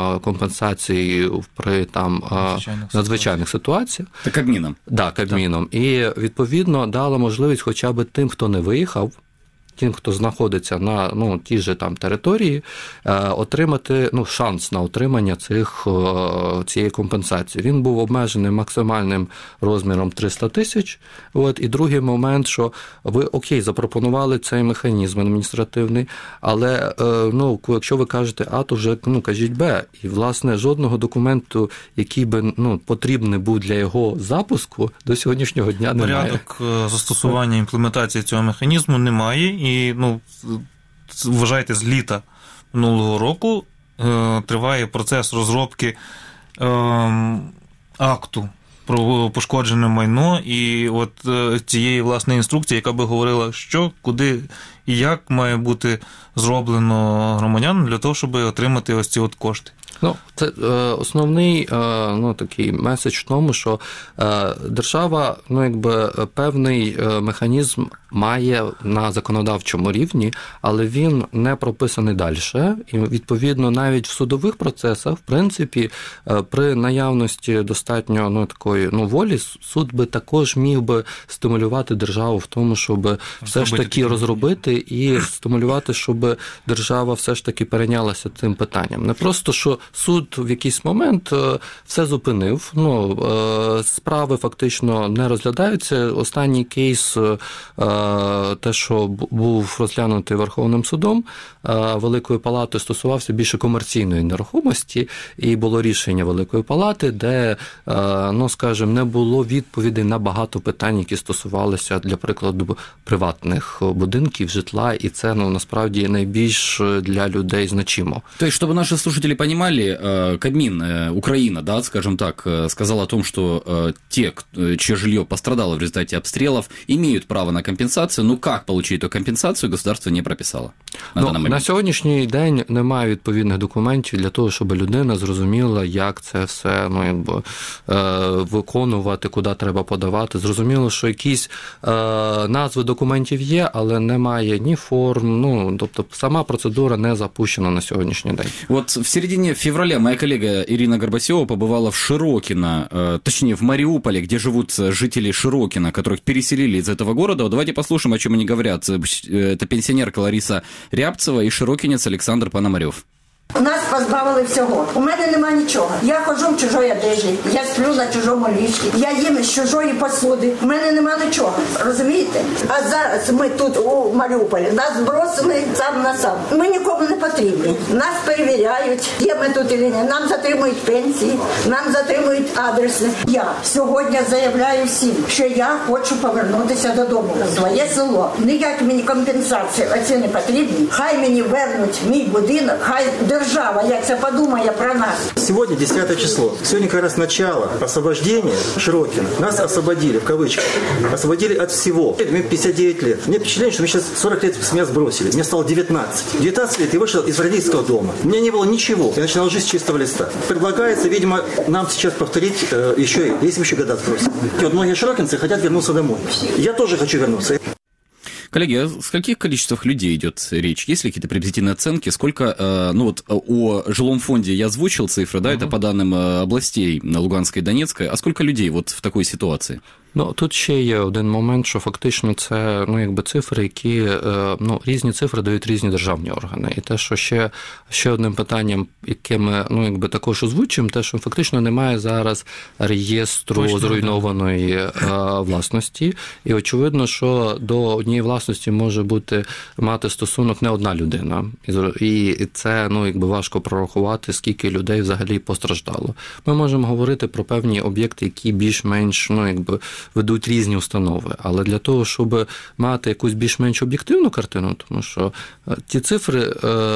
компенсації при там надзвичайних, надзвичайних ситуаціях. Та Кабміном. Да, Кабміном. І відповідно дала можливість хоча б тим, хто не виїхав, тим, хто знаходиться на, ну, тій же там території, отримати, ну, шанс на отримання цих, цієї компенсації. Він був обмежений максимальним розміром триста тисяч. От. І другий момент, що ви, окей, запропонували цей механізм адміністративний, але, ну, якщо ви кажете А, то вже, ну, кажіть Б. І, власне, жодного документу, який би, ну, потрібний був для його запуску, до сьогоднішнього дня немає. Порядок застосування, імплементації цього механізму немає. І, ну, вважайте, з літа минулого року е, триває процес розробки е, акту про пошкоджене майно і от е, цієї, власне, інструкції, яка би говорила, що, куди і як має бути зроблено громадянам для того, щоб отримати ось ці от кошти. Ну, це е, основний, е, ну, такий меседж в тому, що е, держава, ну, якби певний е, механізм має на законодавчому рівні, але він не прописаний далі. І, відповідно, навіть в судових процесах, в принципі, е, при наявності достатньо, ну, такої, ну, волі, суд би також міг би стимулювати державу в тому, щоб все ж таки розробити і стимулювати, щоб держава все ж таки перейнялася цим питанням. Не просто, що суд в якийсь момент все зупинив. Ну, справи фактично не розглядаються. Останній кейс, те, що був розглянутий Верховним судом, Великої Палати, стосувався більше комерційної нерухомості, і було рішення Великої Палати, де, ну, скажімо, не було відповідей на багато питань, які стосувалися, для прикладу, приватних будинків, житла, і це, ну, насправді найбільш для людей значимо. То есть, чтобы наши слушатели понимали, Кабмин, Украина, да, скажем так, сказала о том, что те, чье жилье пострадало в результате обстрелов, имеют право на компенсацию, но как получить эту компенсацию, государство не прописало на ну, данный момент. На сьогоднішній день немає відповідних документів для того, щоб людина зрозуміла, як це все, ну, якби, виконувати, куди треба подавати. Зрозуміло, що якісь е, назви документів є, але немає ні форм, ну, тобто сама процедура не запущена на сьогоднішній день. Вот в середине февраля моя коллега Ирина Горбасева побывала в Широкино, э, точнее в Мариуполе, где живут жители Широкино, которых переселили из этого города. Вот давайте послушаем, о чем они говорят. Это пенсионерка Лариса Рябцева и широкинец Олександр Пономарьов. Нас позбавили всього. У мене нема нічого. Я ходжу в чужої одежі, я сплю на чужому ліжку, я їм з чужої посуди. У мене нема нічого. Розумієте? А зараз ми тут у Маріуполі, нас бросили сам на сам. Ми нікому не потрібні. Нас перевіряють, є ми тут чи ні. Нам затримують пенсії, нам затримують адреси. Я сьогодні заявляю всім, що я хочу повернутися додому, в своє село. Ніяк мені компенсації оці не потрібні. Хай мені вернуть мій будинок, хай держава, як це подумає про нас. Сегодня десятое число. Сегодня как раз начало освобождения Широкино. Нас освободили, в кавычках. Освободили от всего. Мне пятьдесят девять лет. Мне впечатление, что мне сейчас сорок лет с меня сбросили. Мне стало девятнадцать. девятнадцать лет я вышел из родительского дома. У меня не было ничего. Я начинал жить с чистого листа. Предлагается, видимо, нам сейчас повторить э, еще, если еще года сбросим. Вот многие широкинцы хотят вернуться домой. Я тоже хочу вернуться. Коллеги, а о каких количествах людей идет речь? Есть ли какие-то приблизительные оценки? Сколько, ну вот о жилом фонде я озвучил цифры, да, uh-huh. это по данным областей Луганской и Донецкой. А сколько людей вот в такой ситуации? Ну, тут ще є один момент, що фактично це, ну, якби цифри, які, ну, різні цифри дають різні державні органи. І те, що ще, ще одним питанням, яке ми, ну, якби також озвучимо, те, що фактично немає зараз реєстру Точно, зруйнованої е, власності. І очевидно, що до однієї власності може бути, мати стосунок не одна людина. І це, ну, якби важко прорахувати, скільки людей взагалі постраждало. Ми можемо говорити про певні об'єкти, які більш-менш, ну, якби, ведуть різні установи. Але для того, щоб мати якусь більш-менш об'єктивну картину, тому що ті цифри,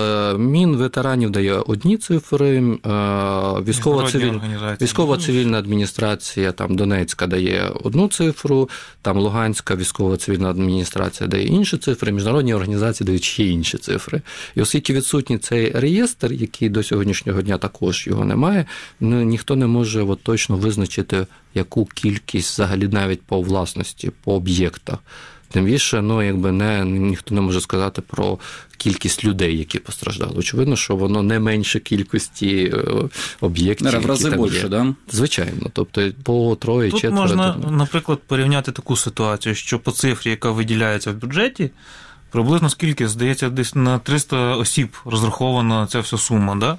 Мінветеранів дає одні цифри, військово-цивільна, військово-цивільна адміністрація там, Донецька дає одну цифру, там Луганська військово-цивільна адміністрація дає інші цифри, міжнародні організації дають ще інші цифри. І оскільки відсутній цей реєстр, який до сьогоднішнього дня також його немає, ніхто не може от, точно визначити, яку кількість взагалі навіть по власності, по об'єктах. Тим більше, ну, якби не, ніхто не може сказати про кількість людей, які постраждали. Очевидно, що воно не менше кількості об'єктів. В рази більше, да? Звичайно. Тобто по троє, Тут четверо. Можна, наприклад, порівняти таку ситуацію, що по цифрі, яка виділяється в бюджеті, приблизно скільки, здається, десь на триста осіб розрахована ця вся сума, да?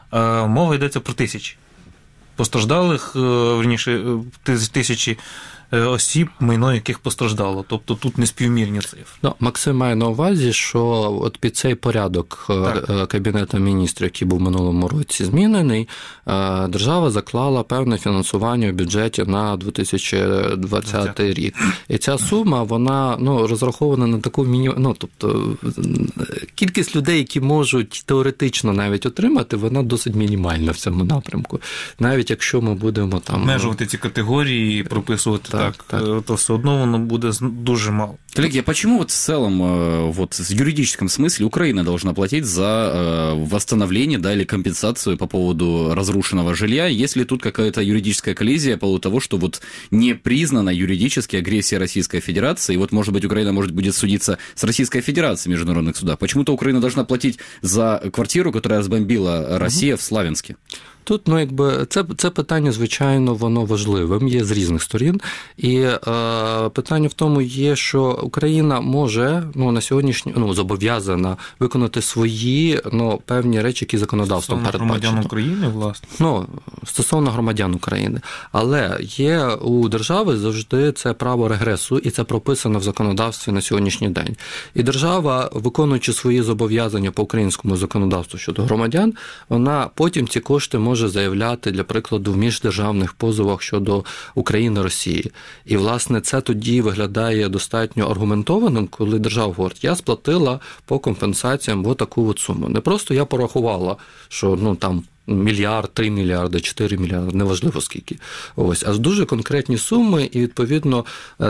А мова йдеться про тисячі. Постраждалих, верніше, тисячі осіб, майно яких постраждало. Тобто тут неспівмірні цифри. Ну, Максим має на увазі, що от під цей порядок так. Кабінету міністрів, який був в минулому році змінений, держава заклала певне фінансування в бюджеті на дві тисячі двадцятий рік. І ця сума, вона, ну, розрахована на таку мінімальну, ну, тобто кількість людей, які можуть теоретично навіть отримати, вона досить мінімальна в цьому напрямку. Навіть якщо ми будемо там... Межувати ці категорії і прописувати так. Так, так, то все одно воно буде дуже мало. Коллеги, а почему вот в целом, вот в юридическом смысле Украина должна платить за восстановление, да, или компенсацию по поводу разрушенного жилья, если тут какая-то юридическая коллизия по поводу того, что вот не признана юридически агрессия Российской Федерации, и вот, может быть, Украина может будет судиться с Российской Федерацией в международных судах. Почему-то Украина должна платить за квартиру, которая разбомбила Россия, угу. в Славянске. Тут, ну, якби, це, це питання, звичайно, воно важливим, є з різних сторін. І е, питання в тому є, що Україна може, ну, на сьогоднішній, ну, зобов'язана виконати свої, ну, певні речі, які законодавством передбачено. Стосовно громадян України, власне? Ну, стосовно громадян України. Але є у держави завжди це право регресу, і це прописано в законодавстві на сьогоднішній день. І держава, виконуючи свої зобов'язання по українському законодавству щодо громадян, вона потім ці кошти може заявляти, для прикладу, в міждержавних позовах щодо України, Росії. І, власне, це тоді виглядає достатньо аргументованим, коли держава говорить, я сплатила по компенсаціям отаку от суму. Не просто я порахувала, що, ну, там, мільярд, три мільярди, чотири мільярди, неважливо скільки. Ось, а дуже конкретні суми, і, відповідно,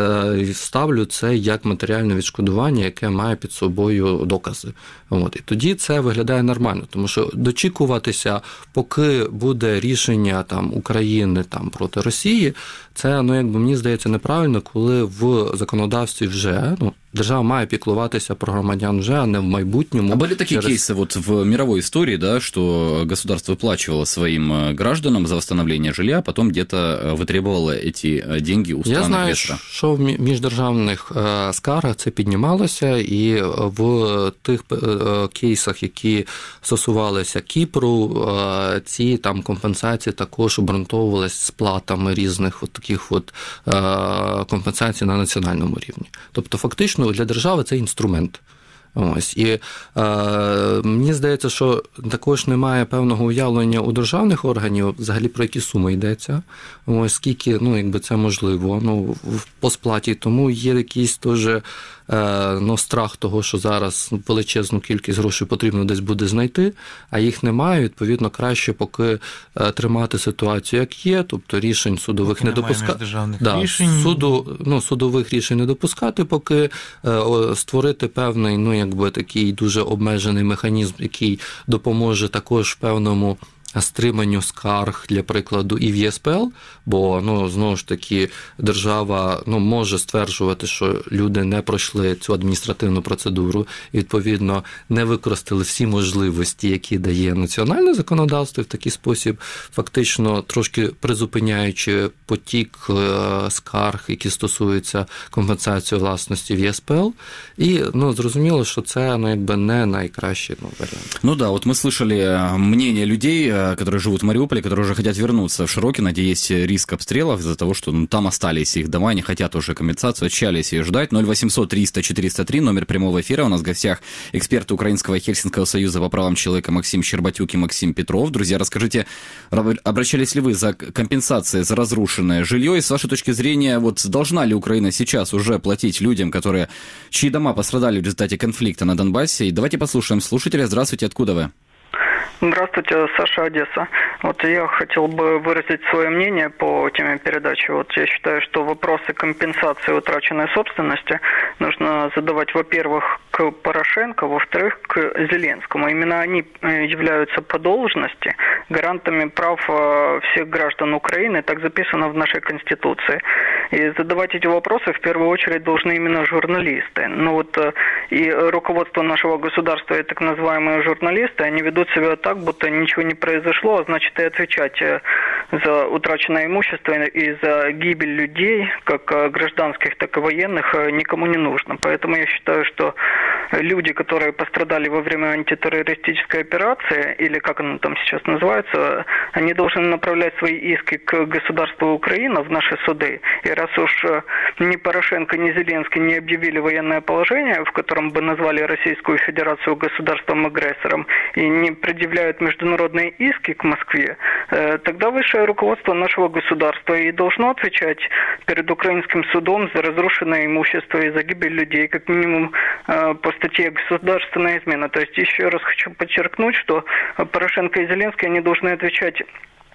ставлю це як матеріальне відшкодування, яке має під собою докази. От, і тоді це виглядає нормально, тому що дочікуватися, поки буде рішення там України там проти Росії, це, ну, якби мені здається, неправильно, коли в законодавстві вже, ну, держава має піклуватися про громадян вже, а не в майбутньому. А были такие через... кейсы вот в мировой истории, да, что государство выплачивало своим гражданам за восстановление жилья, а потом где-то вытребовало эти деньги у стран агрессора? Я знаю, що в міждержавних скаргах це піднімалося, і в тих кейсах, які стосувалися Кіпру, ці там компенсації також обґрунтовувалися сплатами різних от таких от компенсацій на національному рівні. Тобто, фактично, для держави це інструмент. Ось. І е, мені здається, що також немає певного уявлення у державних органів, взагалі про які суми йдеться, ось, скільки, ну, якби це можливо, ну, по сплаті. Тому є якийсь теж е, ну, страх того, що зараз величезну кількість грошей потрібно десь буде знайти, а їх немає, відповідно, краще поки е, тримати ситуацію, як є, тобто рішень судових поки не допускати. Да, суду, ну, судових рішень не допускати, поки е, створити певний, ну, якби такий дуже обмежений механізм, який допоможе також певному стриманню скарг, для прикладу, і в Є С П Л, бо, ну, знову ж таки, держава, ну, може стверджувати, що люди не пройшли цю адміністративну процедуру і, відповідно, не використали всі можливості, які дає національне законодавство, і в такий спосіб, фактично, трошки призупиняючи потік скарг, які стосуються компенсації власності в Є С П Л. І, ну, зрозуміло, що це, ну, якби не найкращий, ну, варіант. Ну да, вот мы слышали мнение людей, которые живут в Мариуполе, которые уже хотят вернуться в Широкино, где есть риск обстрелов из-за того, что, ну, там остались их дома, не хотят уже компенсацию, отчаялись ее ждать. ноль восемьсот триста четыреста три, номер прямого эфира. У нас в гостях эксперты Украинского Хельсинского союза по правам человека Максим Щербатюк и Максим Петров. Друзья, расскажите, обращались ли вы за компенсацией за разрушенное жилье? И с вашей точки зрения, вот должна ли Украина сейчас уже платить людям, которые, чьи дома пострадали в результате конфликта на Донбассе? И давайте послушаем слушателя. Здравствуйте, откуда вы? Здравствуйте, Саша, Одесса. Вот я хотел бы выразить свое мнение по теме передачи. Вот я считаю, что вопросы компенсации утраченной собственности нужно задавать, во-первых, к Порошенко, во-вторых, к Зеленскому. Именно они являются по должности гарантами прав всех граждан Украины, так записано в нашей Конституции. И задавать эти вопросы в первую очередь должны именно журналисты. Ну вот и руководство нашего государства, и так называемые журналисты, они ведут себя так, будто ничего не произошло, а значит и отвечать за утраченное имущество и за гибель людей, как гражданских, так и военных, никому не нужно. Поэтому я считаю, что люди, которые пострадали во время антитеррористической операции, или как она там сейчас называется, они должны направлять свои иски к государству Украина в наши суды. И раз уж ни Порошенко, ни Зеленский не объявили военное положение, в котором бы назвали Российскую Федерацию государством-агрессором, и не предъявляют международные иски к Москве, тогда высшее руководство нашего государства и должно отвечать перед украинским судом за разрушенное имущество и за гибель людей, как минимум по статье «Государственная измена». То есть еще раз хочу подчеркнуть, что Порошенко и Зеленский, они должны отвечать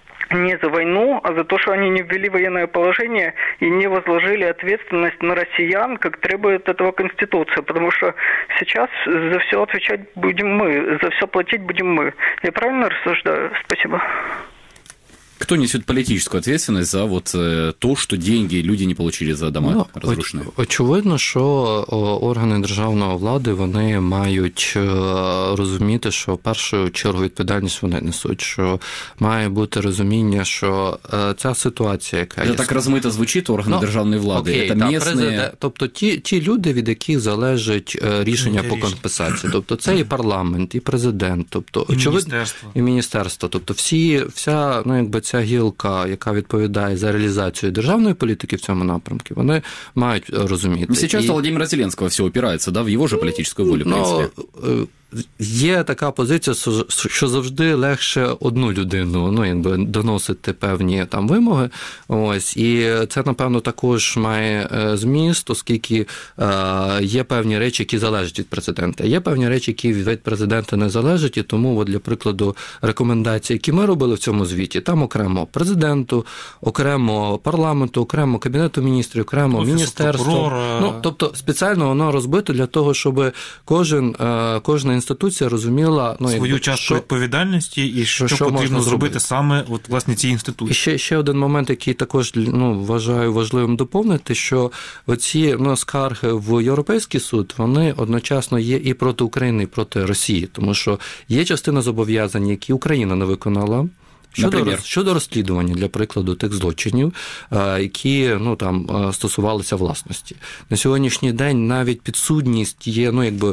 не за войну, а за то, что они не ввели военное положение и не возложили ответственность на россиян, как требует этого Конституция. Потому что сейчас за все отвечать будем мы, за все платить будем мы. Я правильно рассуждаю? Спасибо. Кто несет политическую ответственность за вот то, что деньги люди не получили за дома ну, розрушені? Очевидно, що органи державної влади, вони мають розуміти, що в першу чергу відповідальність вони несуть, що має бути розуміння, що ця ситуація, яка є... Це так розмито звучить, органи ну, державної влади. Окей, це та, місні... президент, тобто ті, ті люди, від яких залежить рішення по компенсації. Тобто це і парламент, і президент, тобто і очевидно, міністерство. І міністерство. Тобто всі, вся, ну, якби ця гілка, яка відповідає за реалізацію державної політики в цьому напрямку, вони мають розуміти. Сейчас і... Володимира Зеленского все опирається, да, в його же політичну волю, в принципі. Ну, є така позиція, що завжди легше одну людину, ну, якби доносити певні там вимоги. Ось, і це, напевно, також має зміст, оскільки е, є певні речі, які залежать від президента. Є певні речі, які від президента не залежать, і тому, от, для прикладу, рекомендації, які ми робили в цьому звіті, там окремо президенту, окремо парламенту, окремо Кабінету міністрів, окремо Офісу міністерство. прокурора. Ну, тобто спеціально воно розбито для того, щоб кожен, е, кожна інституція розуміла, ну, свою якби, частку що, відповідальності і що, що потрібно зробити зробити саме от, власне, ці інституції. І ще, ще один момент, який також, ну, вважаю важливим доповнити, що оці, ну, скарги в Європейський суд, вони одночасно є і проти України, і проти Росії, тому що є частина зобов'язань, які Україна не виконала. Щодо, щодо розслідування, для прикладу, тих злочинів, які, ну, там, стосувалися власності. На сьогоднішній день навіть підсудність є, ну, якби,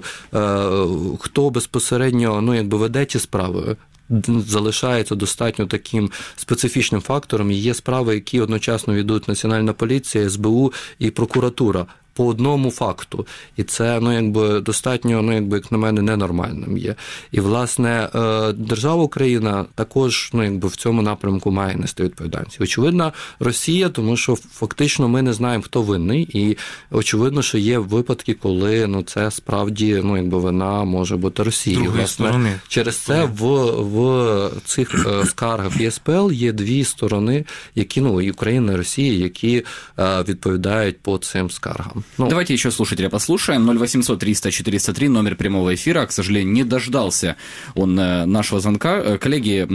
хто безпосередньо, ну, якби, веде ці справи, залишається достатньо таким специфічним фактором. І є справи, які одночасно ведуть Національна поліція, ес бе у і прокуратура по одному факту. І це, ну, якби, достатньо, ну, якби, як на мене, ненормальним є. І, власне, держава Україна також, ну, якби, в цьому напрямку має нести відповідальність. Очевидно, Росія, тому що фактично ми не знаємо, хто винний, і очевидно, що є випадки, коли, ну, це справді, ну, якби, вина може бути Росії. Другої власне, сторони. Через це в, в цих скаргах є ес пе ел є дві сторони, які, ну, і Україна, і Росія, які відповідають по цим скаргам. Ну, давайте еще слушателя послушаем. ноль восемьсот триста четыреста три, номер прямого эфира. К сожалению, не дождался он нашего звонка. Коллеги,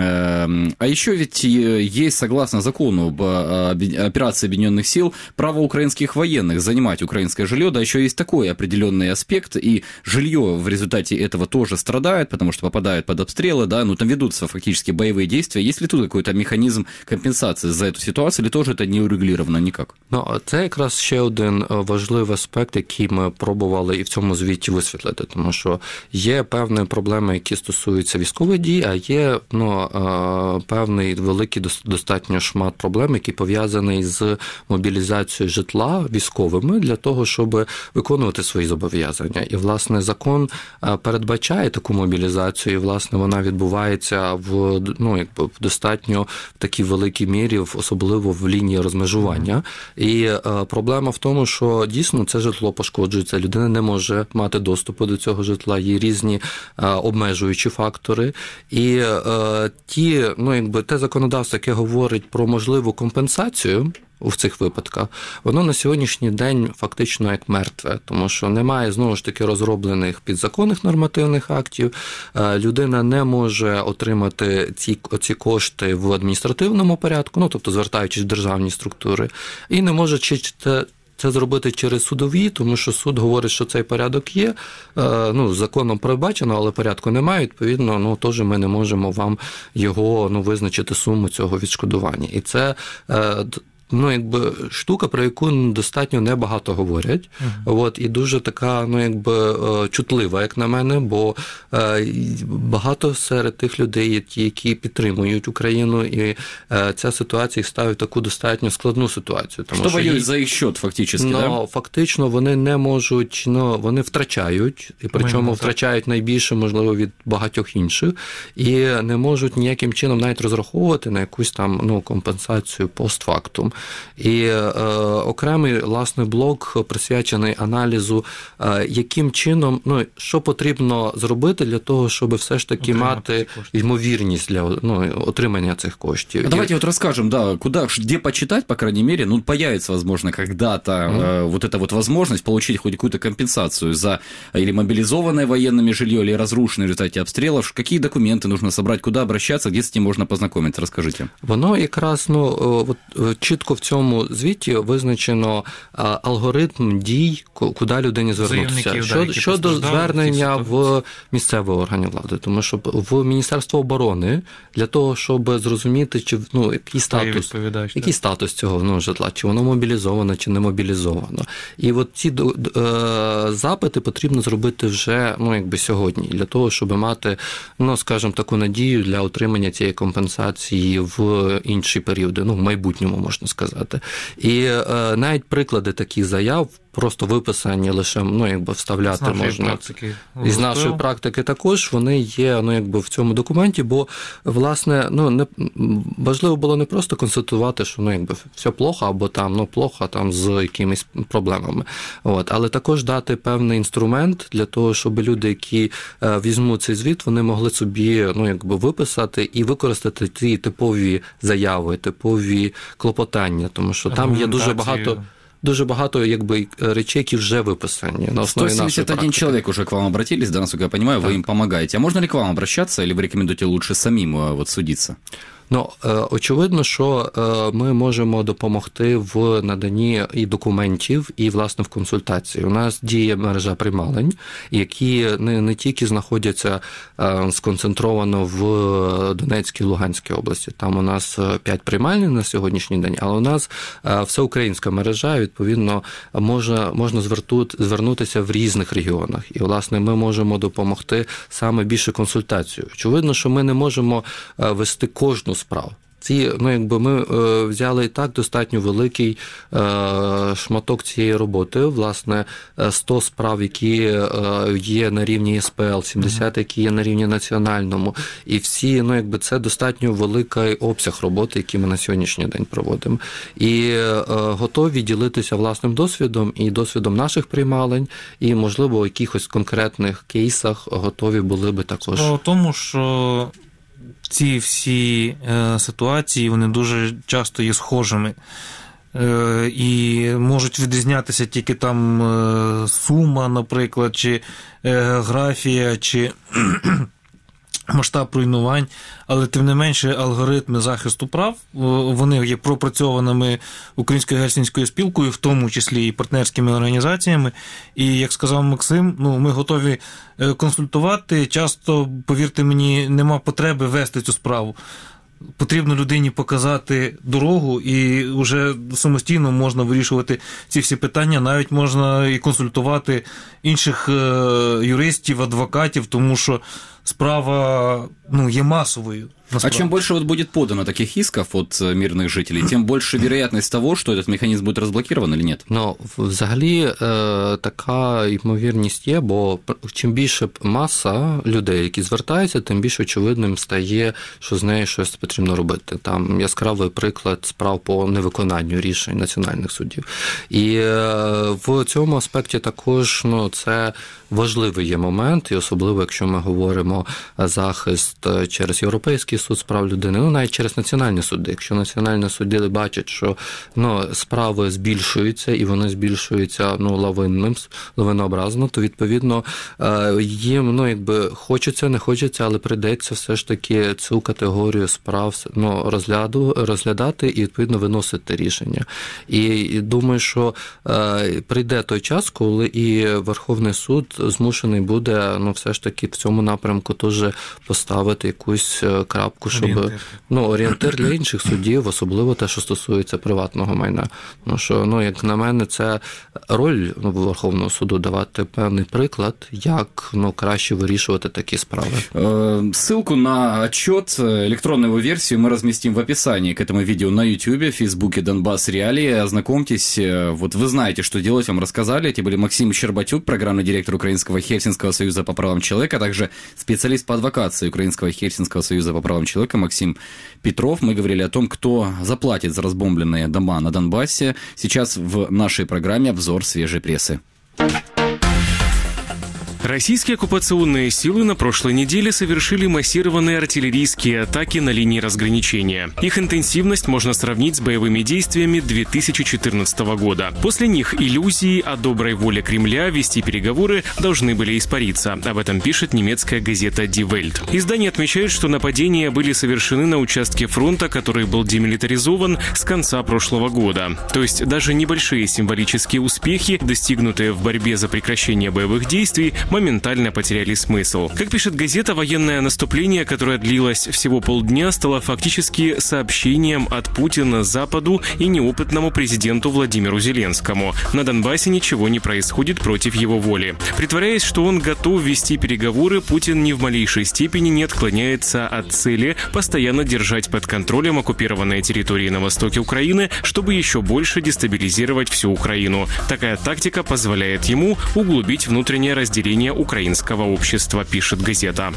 а еще ведь есть, согласно закону об операции Объединенных сил, право украинских военных занимать украинское жилье. Да, еще есть такой определенный аспект, и жилье в результате этого тоже страдает, потому что попадает под обстрелы, да, ну там ведутся фактически боевые действия. Есть ли тут какой-то механизм компенсации за эту ситуацию, или тоже это не урегулировано никак? Ну, це якраз ще один важливий аспект, який ми пробували і в цьому звіті висвітлити, тому що є певні проблеми, які стосуються військових дій, а є, ну, певний великий достатньо шмат проблем, які пов'язаний з мобілізацією житла військовими для того, щоб виконувати свої зобов'язання. І, власне, закон передбачає таку мобілізацію, і, власне, вона відбувається в, ну, якби, в достатньо в такій великій мірі, особливо в лінії розмежування. І проблема в тому, що дійсно це житло пошкоджується, людина не може мати доступу до цього житла, є різні е, обмежуючі фактори. І е, ті, ну, якби, те законодавство, яке говорить про можливу компенсацію в цих випадках, воно на сьогоднішній день фактично як мертве, тому що немає, знову ж таки, розроблених підзаконних нормативних актів, людина не може отримати ці, ці кошти в адміністративному порядку, ну, тобто звертаючись в державні структури, і не може чи це Це зробити через судові, тому що суд говорить, що цей порядок є, ну, законом передбачено, але порядку немає, відповідно, ну, теж ми не можемо вам його, ну, визначити суму цього відшкодування. І це, ну, якби, штука, про яку достатньо небагато говорять, uh-huh. От, і дуже така, ну, якби, чутлива, як на мене, бо багато серед тих людей є ті, які підтримують Україну, і ця ситуація їх ставить в таку достатньо складну ситуацію. Тому що воюють за їх счет, фактично, ну, да? Фактично, вони не можуть, ну, вони втрачають, і причому втрачають найбільше, можливо, від багатьох інших, і не можуть ніяким чином навіть розраховувати на якусь там, ну, компенсацію постфактум. І е, окремий, власне, блок присвячений аналізу, е, яким чином, ну, що потрібно зробити для того, щоб все ж таки отримати мати ймовірність для, ну, отримання цих коштів. А давайте вот расскажем, да, куда, где почитать, по крайней мере, ну, появится, возможно, когда-то mm-hmm. э, вот эта вот возможность получить хоть какую-то компенсацию за или мобилизованное военными жилье, или разрушенное в результате обстрелов. Какие документы нужно собрать, куда обращаться, где с этим можна познайомитися? Розкажіть. Воно якраз, ну, от, чітко в цьому звіті визначено алгоритм дій, куди людині звернутися. Щодо, щодо звернення в місцеві органи влади, тому що в Міністерство оборони для того, щоб зрозуміти, чи, ну, який статус, який статус цього, ну, житла, чи воно мобілізовано, чи не мобілізовано. І от ці е, запити потрібно зробити вже, ну, якби сьогодні, для того, щоб мати, ну, скажімо, таку надію для отримання цієї компенсації в інші періоди, ну, в майбутньому, можна сказати. І е, навіть приклади таких заяв просто виписані лише, ну, якби вставляти з можна. Практики. І з нашої практики також вони є, ну, якби в цьому документі, бо, власне, ну, не, важливо було не просто констатувати, що, ну, якби все плохо, або там, ну, плохо там з якимись проблемами. От. Але також дати певний інструмент для того, щоб люди, які е, візьмуть цей звіт, вони могли собі, ну, якби виписати і використати ті типові заяви, типові клопотання, тому що там є дуже багато Дуже багато, якби, речей, які вже виписані на основі нашої практики. сто семьдесят один человек уже к вам обратились, да, насколько я понимаю, так. Вы им помогаете. А можно ли к вам обращаться, или вы рекомендуете лучше самим вот судиться? Ну, очевидно, що ми можемо допомогти в наданні і документів, і, власне, в консультації. У нас діє мережа приймалень, які не, не тільки знаходяться сконцентровано в Донецькій і Луганській області. Там у нас п'ять приймалень на сьогоднішній день, але у нас всеукраїнська мережа, відповідно, може, можна звернутися в різних регіонах. І, власне, ми можемо допомогти саме більше консультацію. Очевидно, що ми не можемо вести кожну справ. Ці, ну, якби ми е, взяли і так достатньо великий е, шматок цієї роботи, власне, сто справ, які е, є на рівні ес пе ел, сімдесят, які є на рівні національному, і всі, ну, якби це достатньо великий обсяг роботи, який ми на сьогоднішній день проводимо. І е, готові ділитися власним досвідом і досвідом наших приймалень, і, можливо, в якихось конкретних кейсах готові були би також. Справа в тому, що ці всі е, ситуації, вони дуже часто є схожими е, і можуть відрізнятися тільки там е, сума, наприклад, чи е, географія, чи масштаб руйнувань, але тим не менше алгоритми захисту прав, вони є пропрацьованими Українською гельсінською спілкою, в тому числі і партнерськими організаціями. І, як сказав Максим, ну, ми готові консультувати. Часто, повірте мені, нема потреби вести цю справу. Потрібно людині показати дорогу, і вже самостійно можна вирішувати ці всі питання. Навіть можна і консультувати інших юристів, адвокатів, тому що справа, ну, є масовою. А чем больше вот будет подано таких исков от мирных жителей, тем больше вероятность того, что этот механизм будет разблокирован или нет? Ну, взагалі, така ймовірність є, бо чим більше маса людей, які звертаються, тим більше очевидним стає, що з нею щось потрібно робити. Там яскравий приклад справ по невиконанню рішень національних судів. І в цьому аспекті також, ну, це важливий є момент, і особливо, якщо ми говоримо захист через Європейський суд з прав людини, ну, навіть через національні суди. Якщо національні суди бачать, що, ну, справи збільшуються, і вони збільшуються, ну, лавинним, лавинообразно, то, відповідно, їм, ну, якби хочеться, не хочеться, але прийдеться все ж таки цю категорію справ, ну, розгляду, розглядати і, відповідно, виносити рішення. І, і думаю, що е, прийде той час, коли і Верховний суд змушений буде, ну, все ж таки в цьому напрямку теж поставити якусь крапку, щоб, орієнтир. ну, орієнтир для інших судів, особливо те, що стосується приватного майна. Тому що, ну, як на мене, це роль, ну, Верховного суду давати певний приклад, як, ну, краще вирішувати такі справи. Ссылку на отчет, электронную его версию мы разместим в описании к этому видео на YouTube, в Фейсбуке Донбасс Реалии. Ознакомьтесь, вот вы знаете, что делать, вам рассказали. Это были Максим Щербатюк, программный директор Украинского Хельсинского союза по правам человека, а также специалист специалист по адвокации Украинского Хельсинского союза по правам человека Максим Петров. Мы говорили о том, кто заплатит за разбомбленные дома на Донбассе. Сейчас в нашей программе обзор свежей прессы. Российские оккупационные силы на прошлой неделе совершили массированные артиллерийские атаки на линии разграничения. Их интенсивность можно сравнить с боевыми действиями две тысячи четырнадцатого года. После них иллюзии о доброй воле Кремля вести переговоры должны были испариться. Об этом пишет немецкая газета Die Welt. Издание отмечает, что нападения были совершены на участке фронта, который был демилитаризован с конца прошлого года. То есть даже небольшие символические успехи, достигнутые в борьбе за прекращение боевых действий, моментально потеряли смысл. Как пишет газета, военное наступление, которое длилось всего полдня, стало фактически сообщением от Путина Западу и неопытному президенту Владимиру Зеленскому. На Донбассе ничего не происходит против его воли. Притворяясь, что он готов вести переговоры, Путин ни в малейшей степени не отклоняется от цели постоянно держать под контролем оккупированные территории на востоке Украины, чтобы еще больше дестабилизировать всю Украину. Такая тактика позволяет ему углубить внутреннее разделение украинского общества, пишет газета.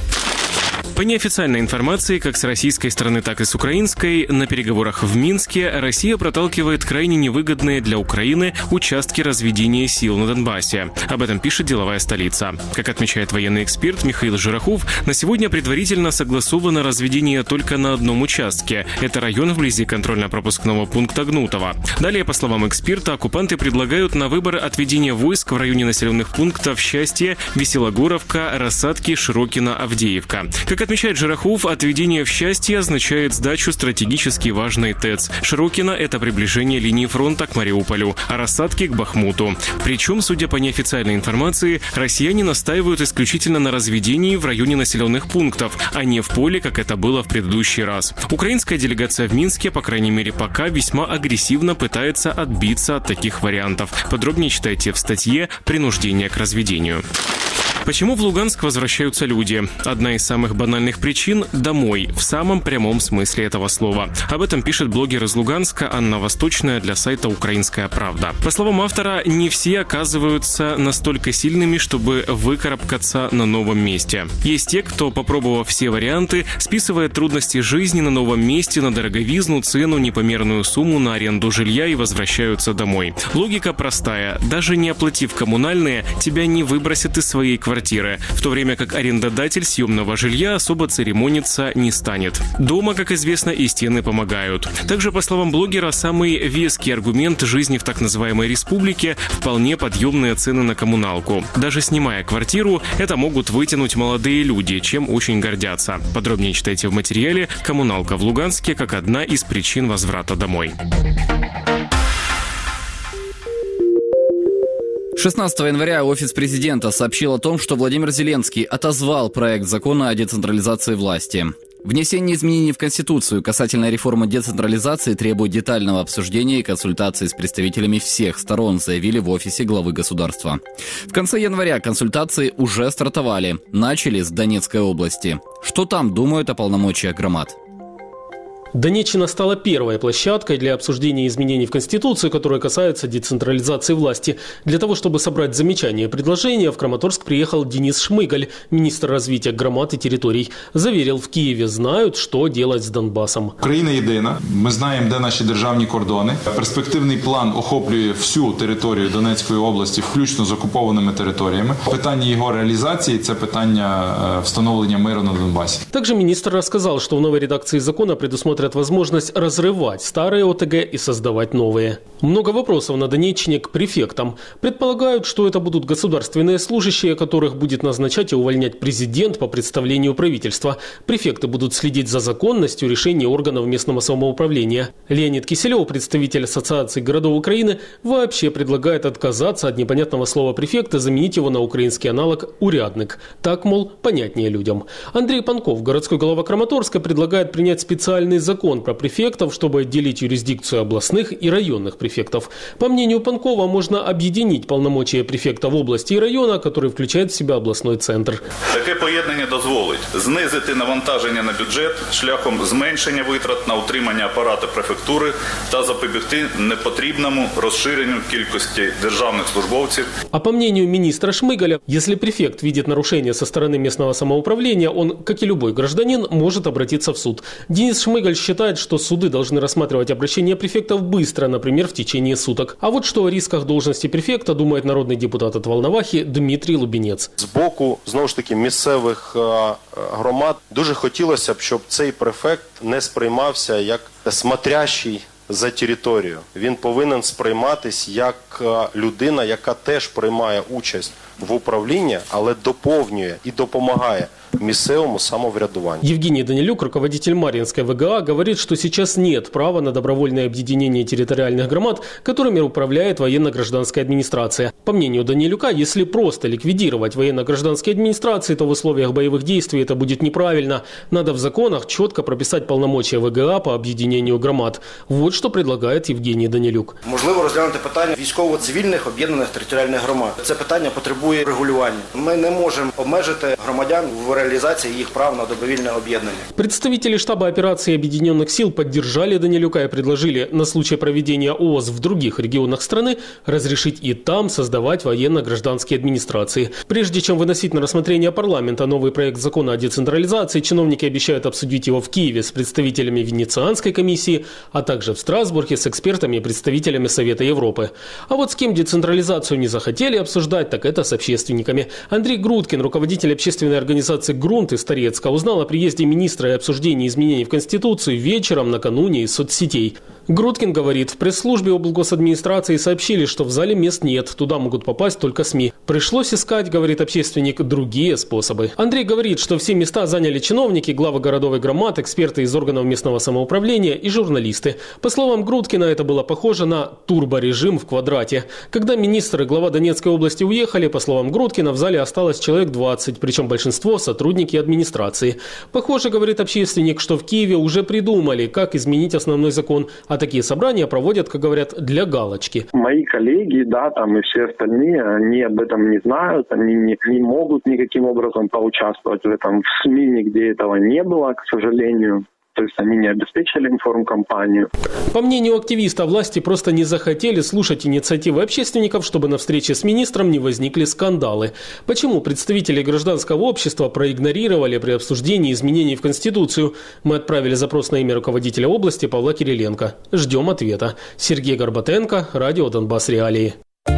По неофициальной информации, как с российской стороны, так и с украинской, на переговорах в Минске Россия проталкивает крайне невыгодные для Украины участки разведения сил на Донбассе. Об этом пишет «Деловая столица». Как отмечает военный эксперт Михаил Жирахов, на сегодня предварительно согласовано разведение только на одном участке. Это район вблизи контрольно-пропускного пункта Гнутово. Далее, по словам эксперта, оккупанты предлагают на выбор отведение войск в районе населенных пунктов Счастье, Веселогоровка, Рассадки, Широкино, Авдеевка. Как отмечает Жирахов, отведение в Счастье означает сдачу стратегически важной ТЭЦ. Широкино – это приближение линии фронта к Мариуполю, а Рассадки – к Бахмуту. Причем, судя по неофициальной информации, россияне настаивают исключительно на разведении в районе населенных пунктов, а не в поле, как это было в предыдущий раз. Украинская делегация в Минске, по крайней мере пока, весьма агрессивно пытается отбиться от таких вариантов. Подробнее читайте в статье «Принуждение к разведению». Почему в Луганск возвращаются люди? Одна из самых банальных причин – домой, в самом прямом смысле этого слова. Об этом пишет блогер из Луганска Анна Восточная для сайта «Украинская правда». По словам автора, не все оказываются настолько сильными, чтобы выкарабкаться на новом месте. Есть те, кто, попробовав все варианты, списывает трудности жизни на новом месте на дороговизну, цену, непомерную сумму на аренду жилья и возвращаются домой. Логика простая. Даже не оплатив коммунальные, тебя не выбросят из своей квартиры. квартиры, в то время как арендодатель съемного жилья особо церемониться не станет. Дома, как известно, и стены помогают. Также, по словам блогера, самый веский аргумент жизни в так называемой республике – вполне подъемные цены на коммуналку. Даже снимая квартиру, это могут вытянуть молодые люди, чем очень гордятся. Подробнее читайте в материале «Коммуналка в Луганске как одна из причин возврата домой». шестнадцатого января офис президента сообщил о том, что Владимир Зеленский отозвал проект закона о децентрализации власти. Внесение изменений в Конституцию касательно реформы децентрализации требует детального обсуждения и консультации с представителями всех сторон, заявили в офисе главы государства. В конце января консультации уже стартовали. Начали с Донецкой области. Что там думают о полномочиях громад? Донеччина стала первой площадкой для обсуждения изменений в Конституцию, которые касаются децентрализации власти. Для того, чтобы собрать замечания и предложения, в Краматорск приехал Денис Шмыгаль, министр развития громад и территорий. Заверил, в Киеве знают, что делать с Донбассом. Україна єдина. Ми знаємо, де наші державні кордони. Перспективний план охоплює всю територію Донецької області, включно з окупованими територіями. Питання його реалізації – це питання встановлення миру на Донбасі. Также министр рассказал, что в новой редакции закона предусмотрено возможность разрывать старые ОТГ и создавать новые. Много вопросов на Донеччине к префектам. Предполагают, что это будут государственные служащие, которых будет назначать и увольнять президент по представлению правительства. Префекты будут следить за законностью решений органов местного самоуправления. Леонид Киселев, представитель Ассоциации городов Украины, вообще предлагает отказаться от непонятного слова префекта, заменить его на украинский аналог «урядник». Так, мол, понятнее людям. Андрей Панков, городской глава Краматорска, предлагает принять специальный закон про префектов, чтобы отделить юрисдикцию областных и районных префектов префектов. По мнению Панкова, можно объединить полномочия префекта в области и района, который включает в себя областной центр. Таке поєднання дозволить знизити навантаження на бюджет шляхом зменшення витрат на утримання апарату префектури та запобігти непотрібному розширенню кількості державних службовців. А по мнению министра Шмыгаля, если префект видит нарушение со стороны местного самоуправления, он, как и любой гражданин, может обратиться в суд. Денис Шмыгаль считает, что суды должны рассматривать обращения префектов быстро, например, в течение суток. А вот что о рисках должности префекта думает народный депутат от Волновахи Дмитрий Лубенец. З боку, знову ж таки, місцевих громад дуже хотілося б, щоб цей префект не сприймався як смотрящий за територію. Він повинен сприйматись як людина, яка теж приймає участь в управлінні, але доповнює і допомагає местному самоврядованию. Евгений Данилюк, руководитель Марьинской ВГА, говорит, что сейчас нет права на добровольное объединение территориальных громад, которыми управляет военно-гражданская администрация. По мнению Данилюка, если просто ликвидировать военно-гражданские администрации, то в условиях боевых действий это будет неправильно. Надо в законах четко прописать полномочия ВГА по объединению громад. Вот что предлагает Евгений Данилюк. Можливо розглянути питання військово-цивільних об'єднаних територіальних громад. Це питання потребує регулювання. Ми не можемо обмежити громадян в реализации их прав на добровольное объединение. Представители штаба операции Объединенных сил поддержали Данилюка и предложили на случай проведения ООС в других регионах страны разрешить и там создавать военно-гражданские администрации. Прежде чем выносить на рассмотрение парламента новый проект закона о децентрализации, чиновники обещают обсудить его в Киеве с представителями Венецианской комиссии, а также в Страсбурге с экспертами и представителями Совета Европы. А вот с кем децентрализацию не захотели обсуждать, так это с общественниками. Андрей Грудкин, руководитель общественной организации «Грунт» из Торецка, узнал о приезде министра и обсуждении изменений в Конституцию вечером накануне из соцсетей. Грудкин говорит, в пресс-службе облгосадминистрации сообщили, что в зале мест нет, туда могут попасть только СМИ. Пришлось искать, говорит общественник, другие способы. Андрей говорит, что все места заняли чиновники, главы городов и громад, эксперты из органов местного самоуправления и журналисты. По словам Грудкина, это было похоже на турборежим в квадрате. Когда министр и глава Донецкой области уехали, по словам Грудкина, в зале осталось человек двадцать, причем большинство сотрудники администрации. Похоже, говорит общественник, что в Киеве уже придумали, как изменить основной закон, а такие собрания проводят, как говорят, для галочки. Мои коллеги, да, там и все остальные, они об этом не знают, они не, не могут никаким образом поучаствовать в этом. В СМИ нигде этого не было, к сожалению. То есть они не обеспечили информкомпанию. По мнению активиста, власти просто не захотели слушать инициативы общественников, чтобы на встрече с министром не возникли скандалы. Почему представители гражданского общества проигнорировали при обсуждении изменений в Конституцию? Мы отправили запрос на имя руководителя области Павла Кириленко. Ждем ответа. Сергей Горбатенко, радио «Донбасс Реалии».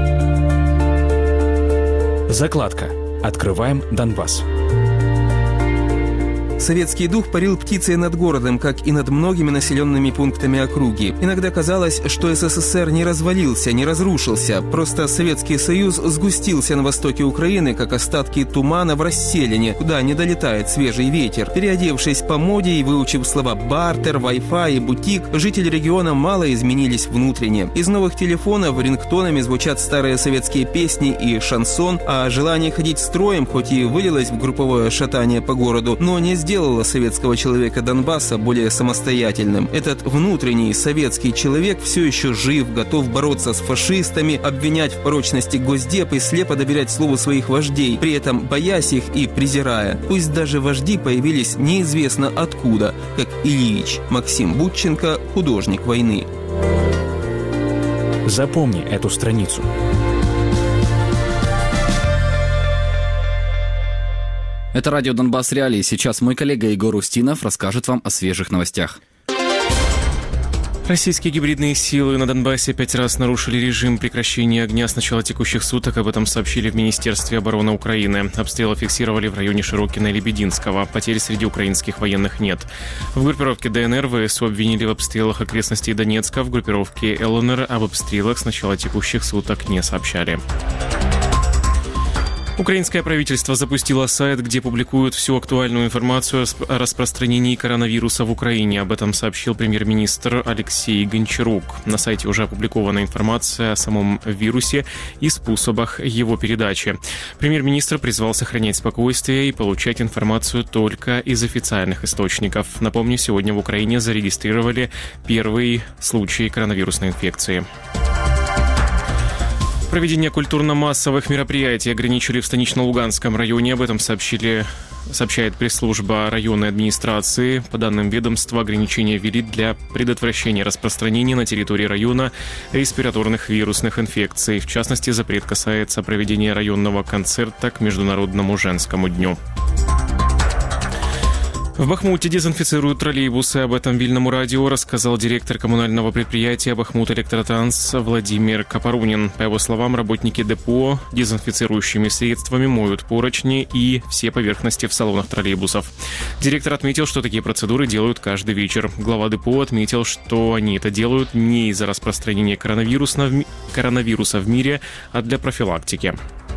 Закладка. Открываем Донбасс. Советский дух парил птицей над городом, как и над многими населенными пунктами округи. Иногда казалось, что СССР не развалился, не разрушился. Просто Советский Союз сгустился на востоке Украины, как остатки тумана в расселине, куда не долетает свежий ветер. Переодевшись по моде и выучив слова «бартер», «вай-фай» и «бутик», жители региона мало изменились внутренне. Из новых телефонов рингтонами звучат старые советские песни и шансон, а желание ходить строем, хоть и вылилось в групповое шатание по городу, но не сделало сделала советского человека Донбасса более самостоятельным. Этот внутренний советский человек все еще жив, готов бороться с фашистами, обвинять в порочности Госдеп и слепо доверять слову своих вождей, при этом боясь их и презирая. Пусть даже вожди появились неизвестно откуда, как Ильич. Максим Будченко, художник войны. Запомни эту страницу. Это радио «Донбасс Реалии». Сейчас мой коллега Егор Устинов расскажет вам о свежих новостях. Российские гибридные силы на Донбассе пять раз нарушили режим прекращения огня с начала текущих суток. Об этом сообщили в Министерстве обороны Украины. Обстрелы фиксировали в районе Широкина и Лебединского. Потерь среди украинских военных нет. В группировке ДНР ВСУ обвинили в обстрелах окрестностей Донецка. В группировке ЛНР об обстрелах с начала текущих суток не сообщали. Украинское правительство запустило сайт, где публикуют всю актуальную информацию о распространении коронавируса в Украине. Об этом сообщил премьер-министр Алексей Гончарук. На сайте уже опубликована информация о самом вирусе и способах его передачи. Премьер-министр призвал сохранять спокойствие и получать информацию только из официальных источников. Напомню, сегодня в Украине зарегистрировали первый случай коронавирусной инфекции. Проведение культурно-массовых мероприятий ограничили в Станично-Луганском районе. Об этом сообщили, сообщает пресс-служба районной администрации. По данным ведомства, ограничения ввели для предотвращения распространения на территории района респираторных вирусных инфекций. В частности, запрет касается проведения районного концерта к Международному женскому дню. В Бахмуте дезинфицируют троллейбусы. Об этом Вильному радио рассказал директор коммунального предприятия «Бахмут Электротранс» Владимир Капарунин. По его словам, работники депо дезинфицирующими средствами моют поручни и все поверхности в салонах троллейбусов. Директор отметил, что такие процедуры делают каждый вечер. Глава депо отметил, что они это делают не из-за распространения коронавируса в мире, а для профилактики.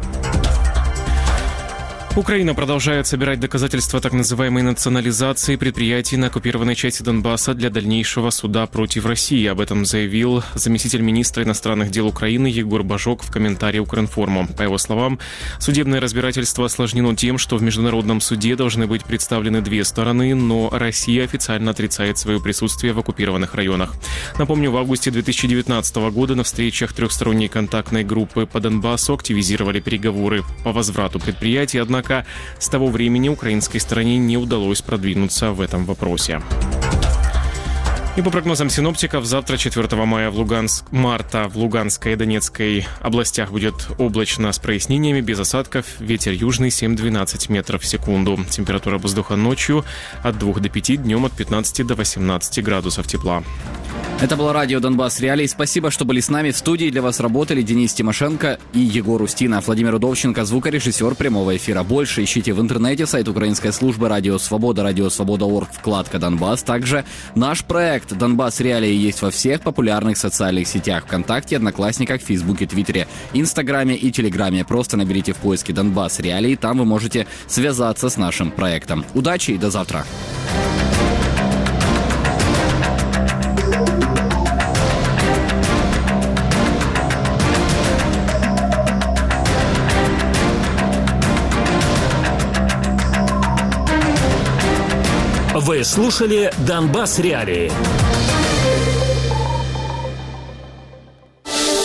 Украина продолжает собирать доказательства так называемой национализации предприятий на оккупированной части Донбасса для дальнейшего суда против России. Об этом заявил заместитель министра иностранных дел Украины Егор Бажок в комментарии Укринформу. По его словам, судебное разбирательство осложнено тем, что в международном суде должны быть представлены две стороны, но Россия официально отрицает свое присутствие в оккупированных районах. Напомню, в августе две тысячи девятнадцатого года на встречах трехсторонней контактной группы по Донбассу активизировали переговоры по возврату предприятий, однако с того времени украинской стороне не удалось продвинуться в этом вопросе. И по прогнозам синоптиков, завтра, четвёртого мая, в Луганск... марта в Луганской и Донецкой областях будет облачно с прояснениями, без осадков. Ветер южный семь-двенадцать метров в секунду. Температура воздуха ночью от двух до пяти, днем от пятнадцати до восемнадцати градусов тепла. Это было радио «Донбасс Реалии». Спасибо, что были с нами. В студии для вас работали Денис Тимошенко и Егор Устинов. Владимир Удовченко, звукорежиссер прямого эфира. Больше ищите в интернете, сайт украинской службы «Радио Свобода», радио свобода точка орг, вкладка «Донбасс». Также наш проект «Донбасс Реалии» есть во всех популярных социальных сетях: ВКонтакте, Одноклассниках, Фейсбуке, Твиттере, Инстаграме и Телеграме. Просто наберите в поиске «Донбасс Реалии», там вы можете связаться с нашим проектом. Удачи и до завтра! Вы слушали «Донбасс Реалии».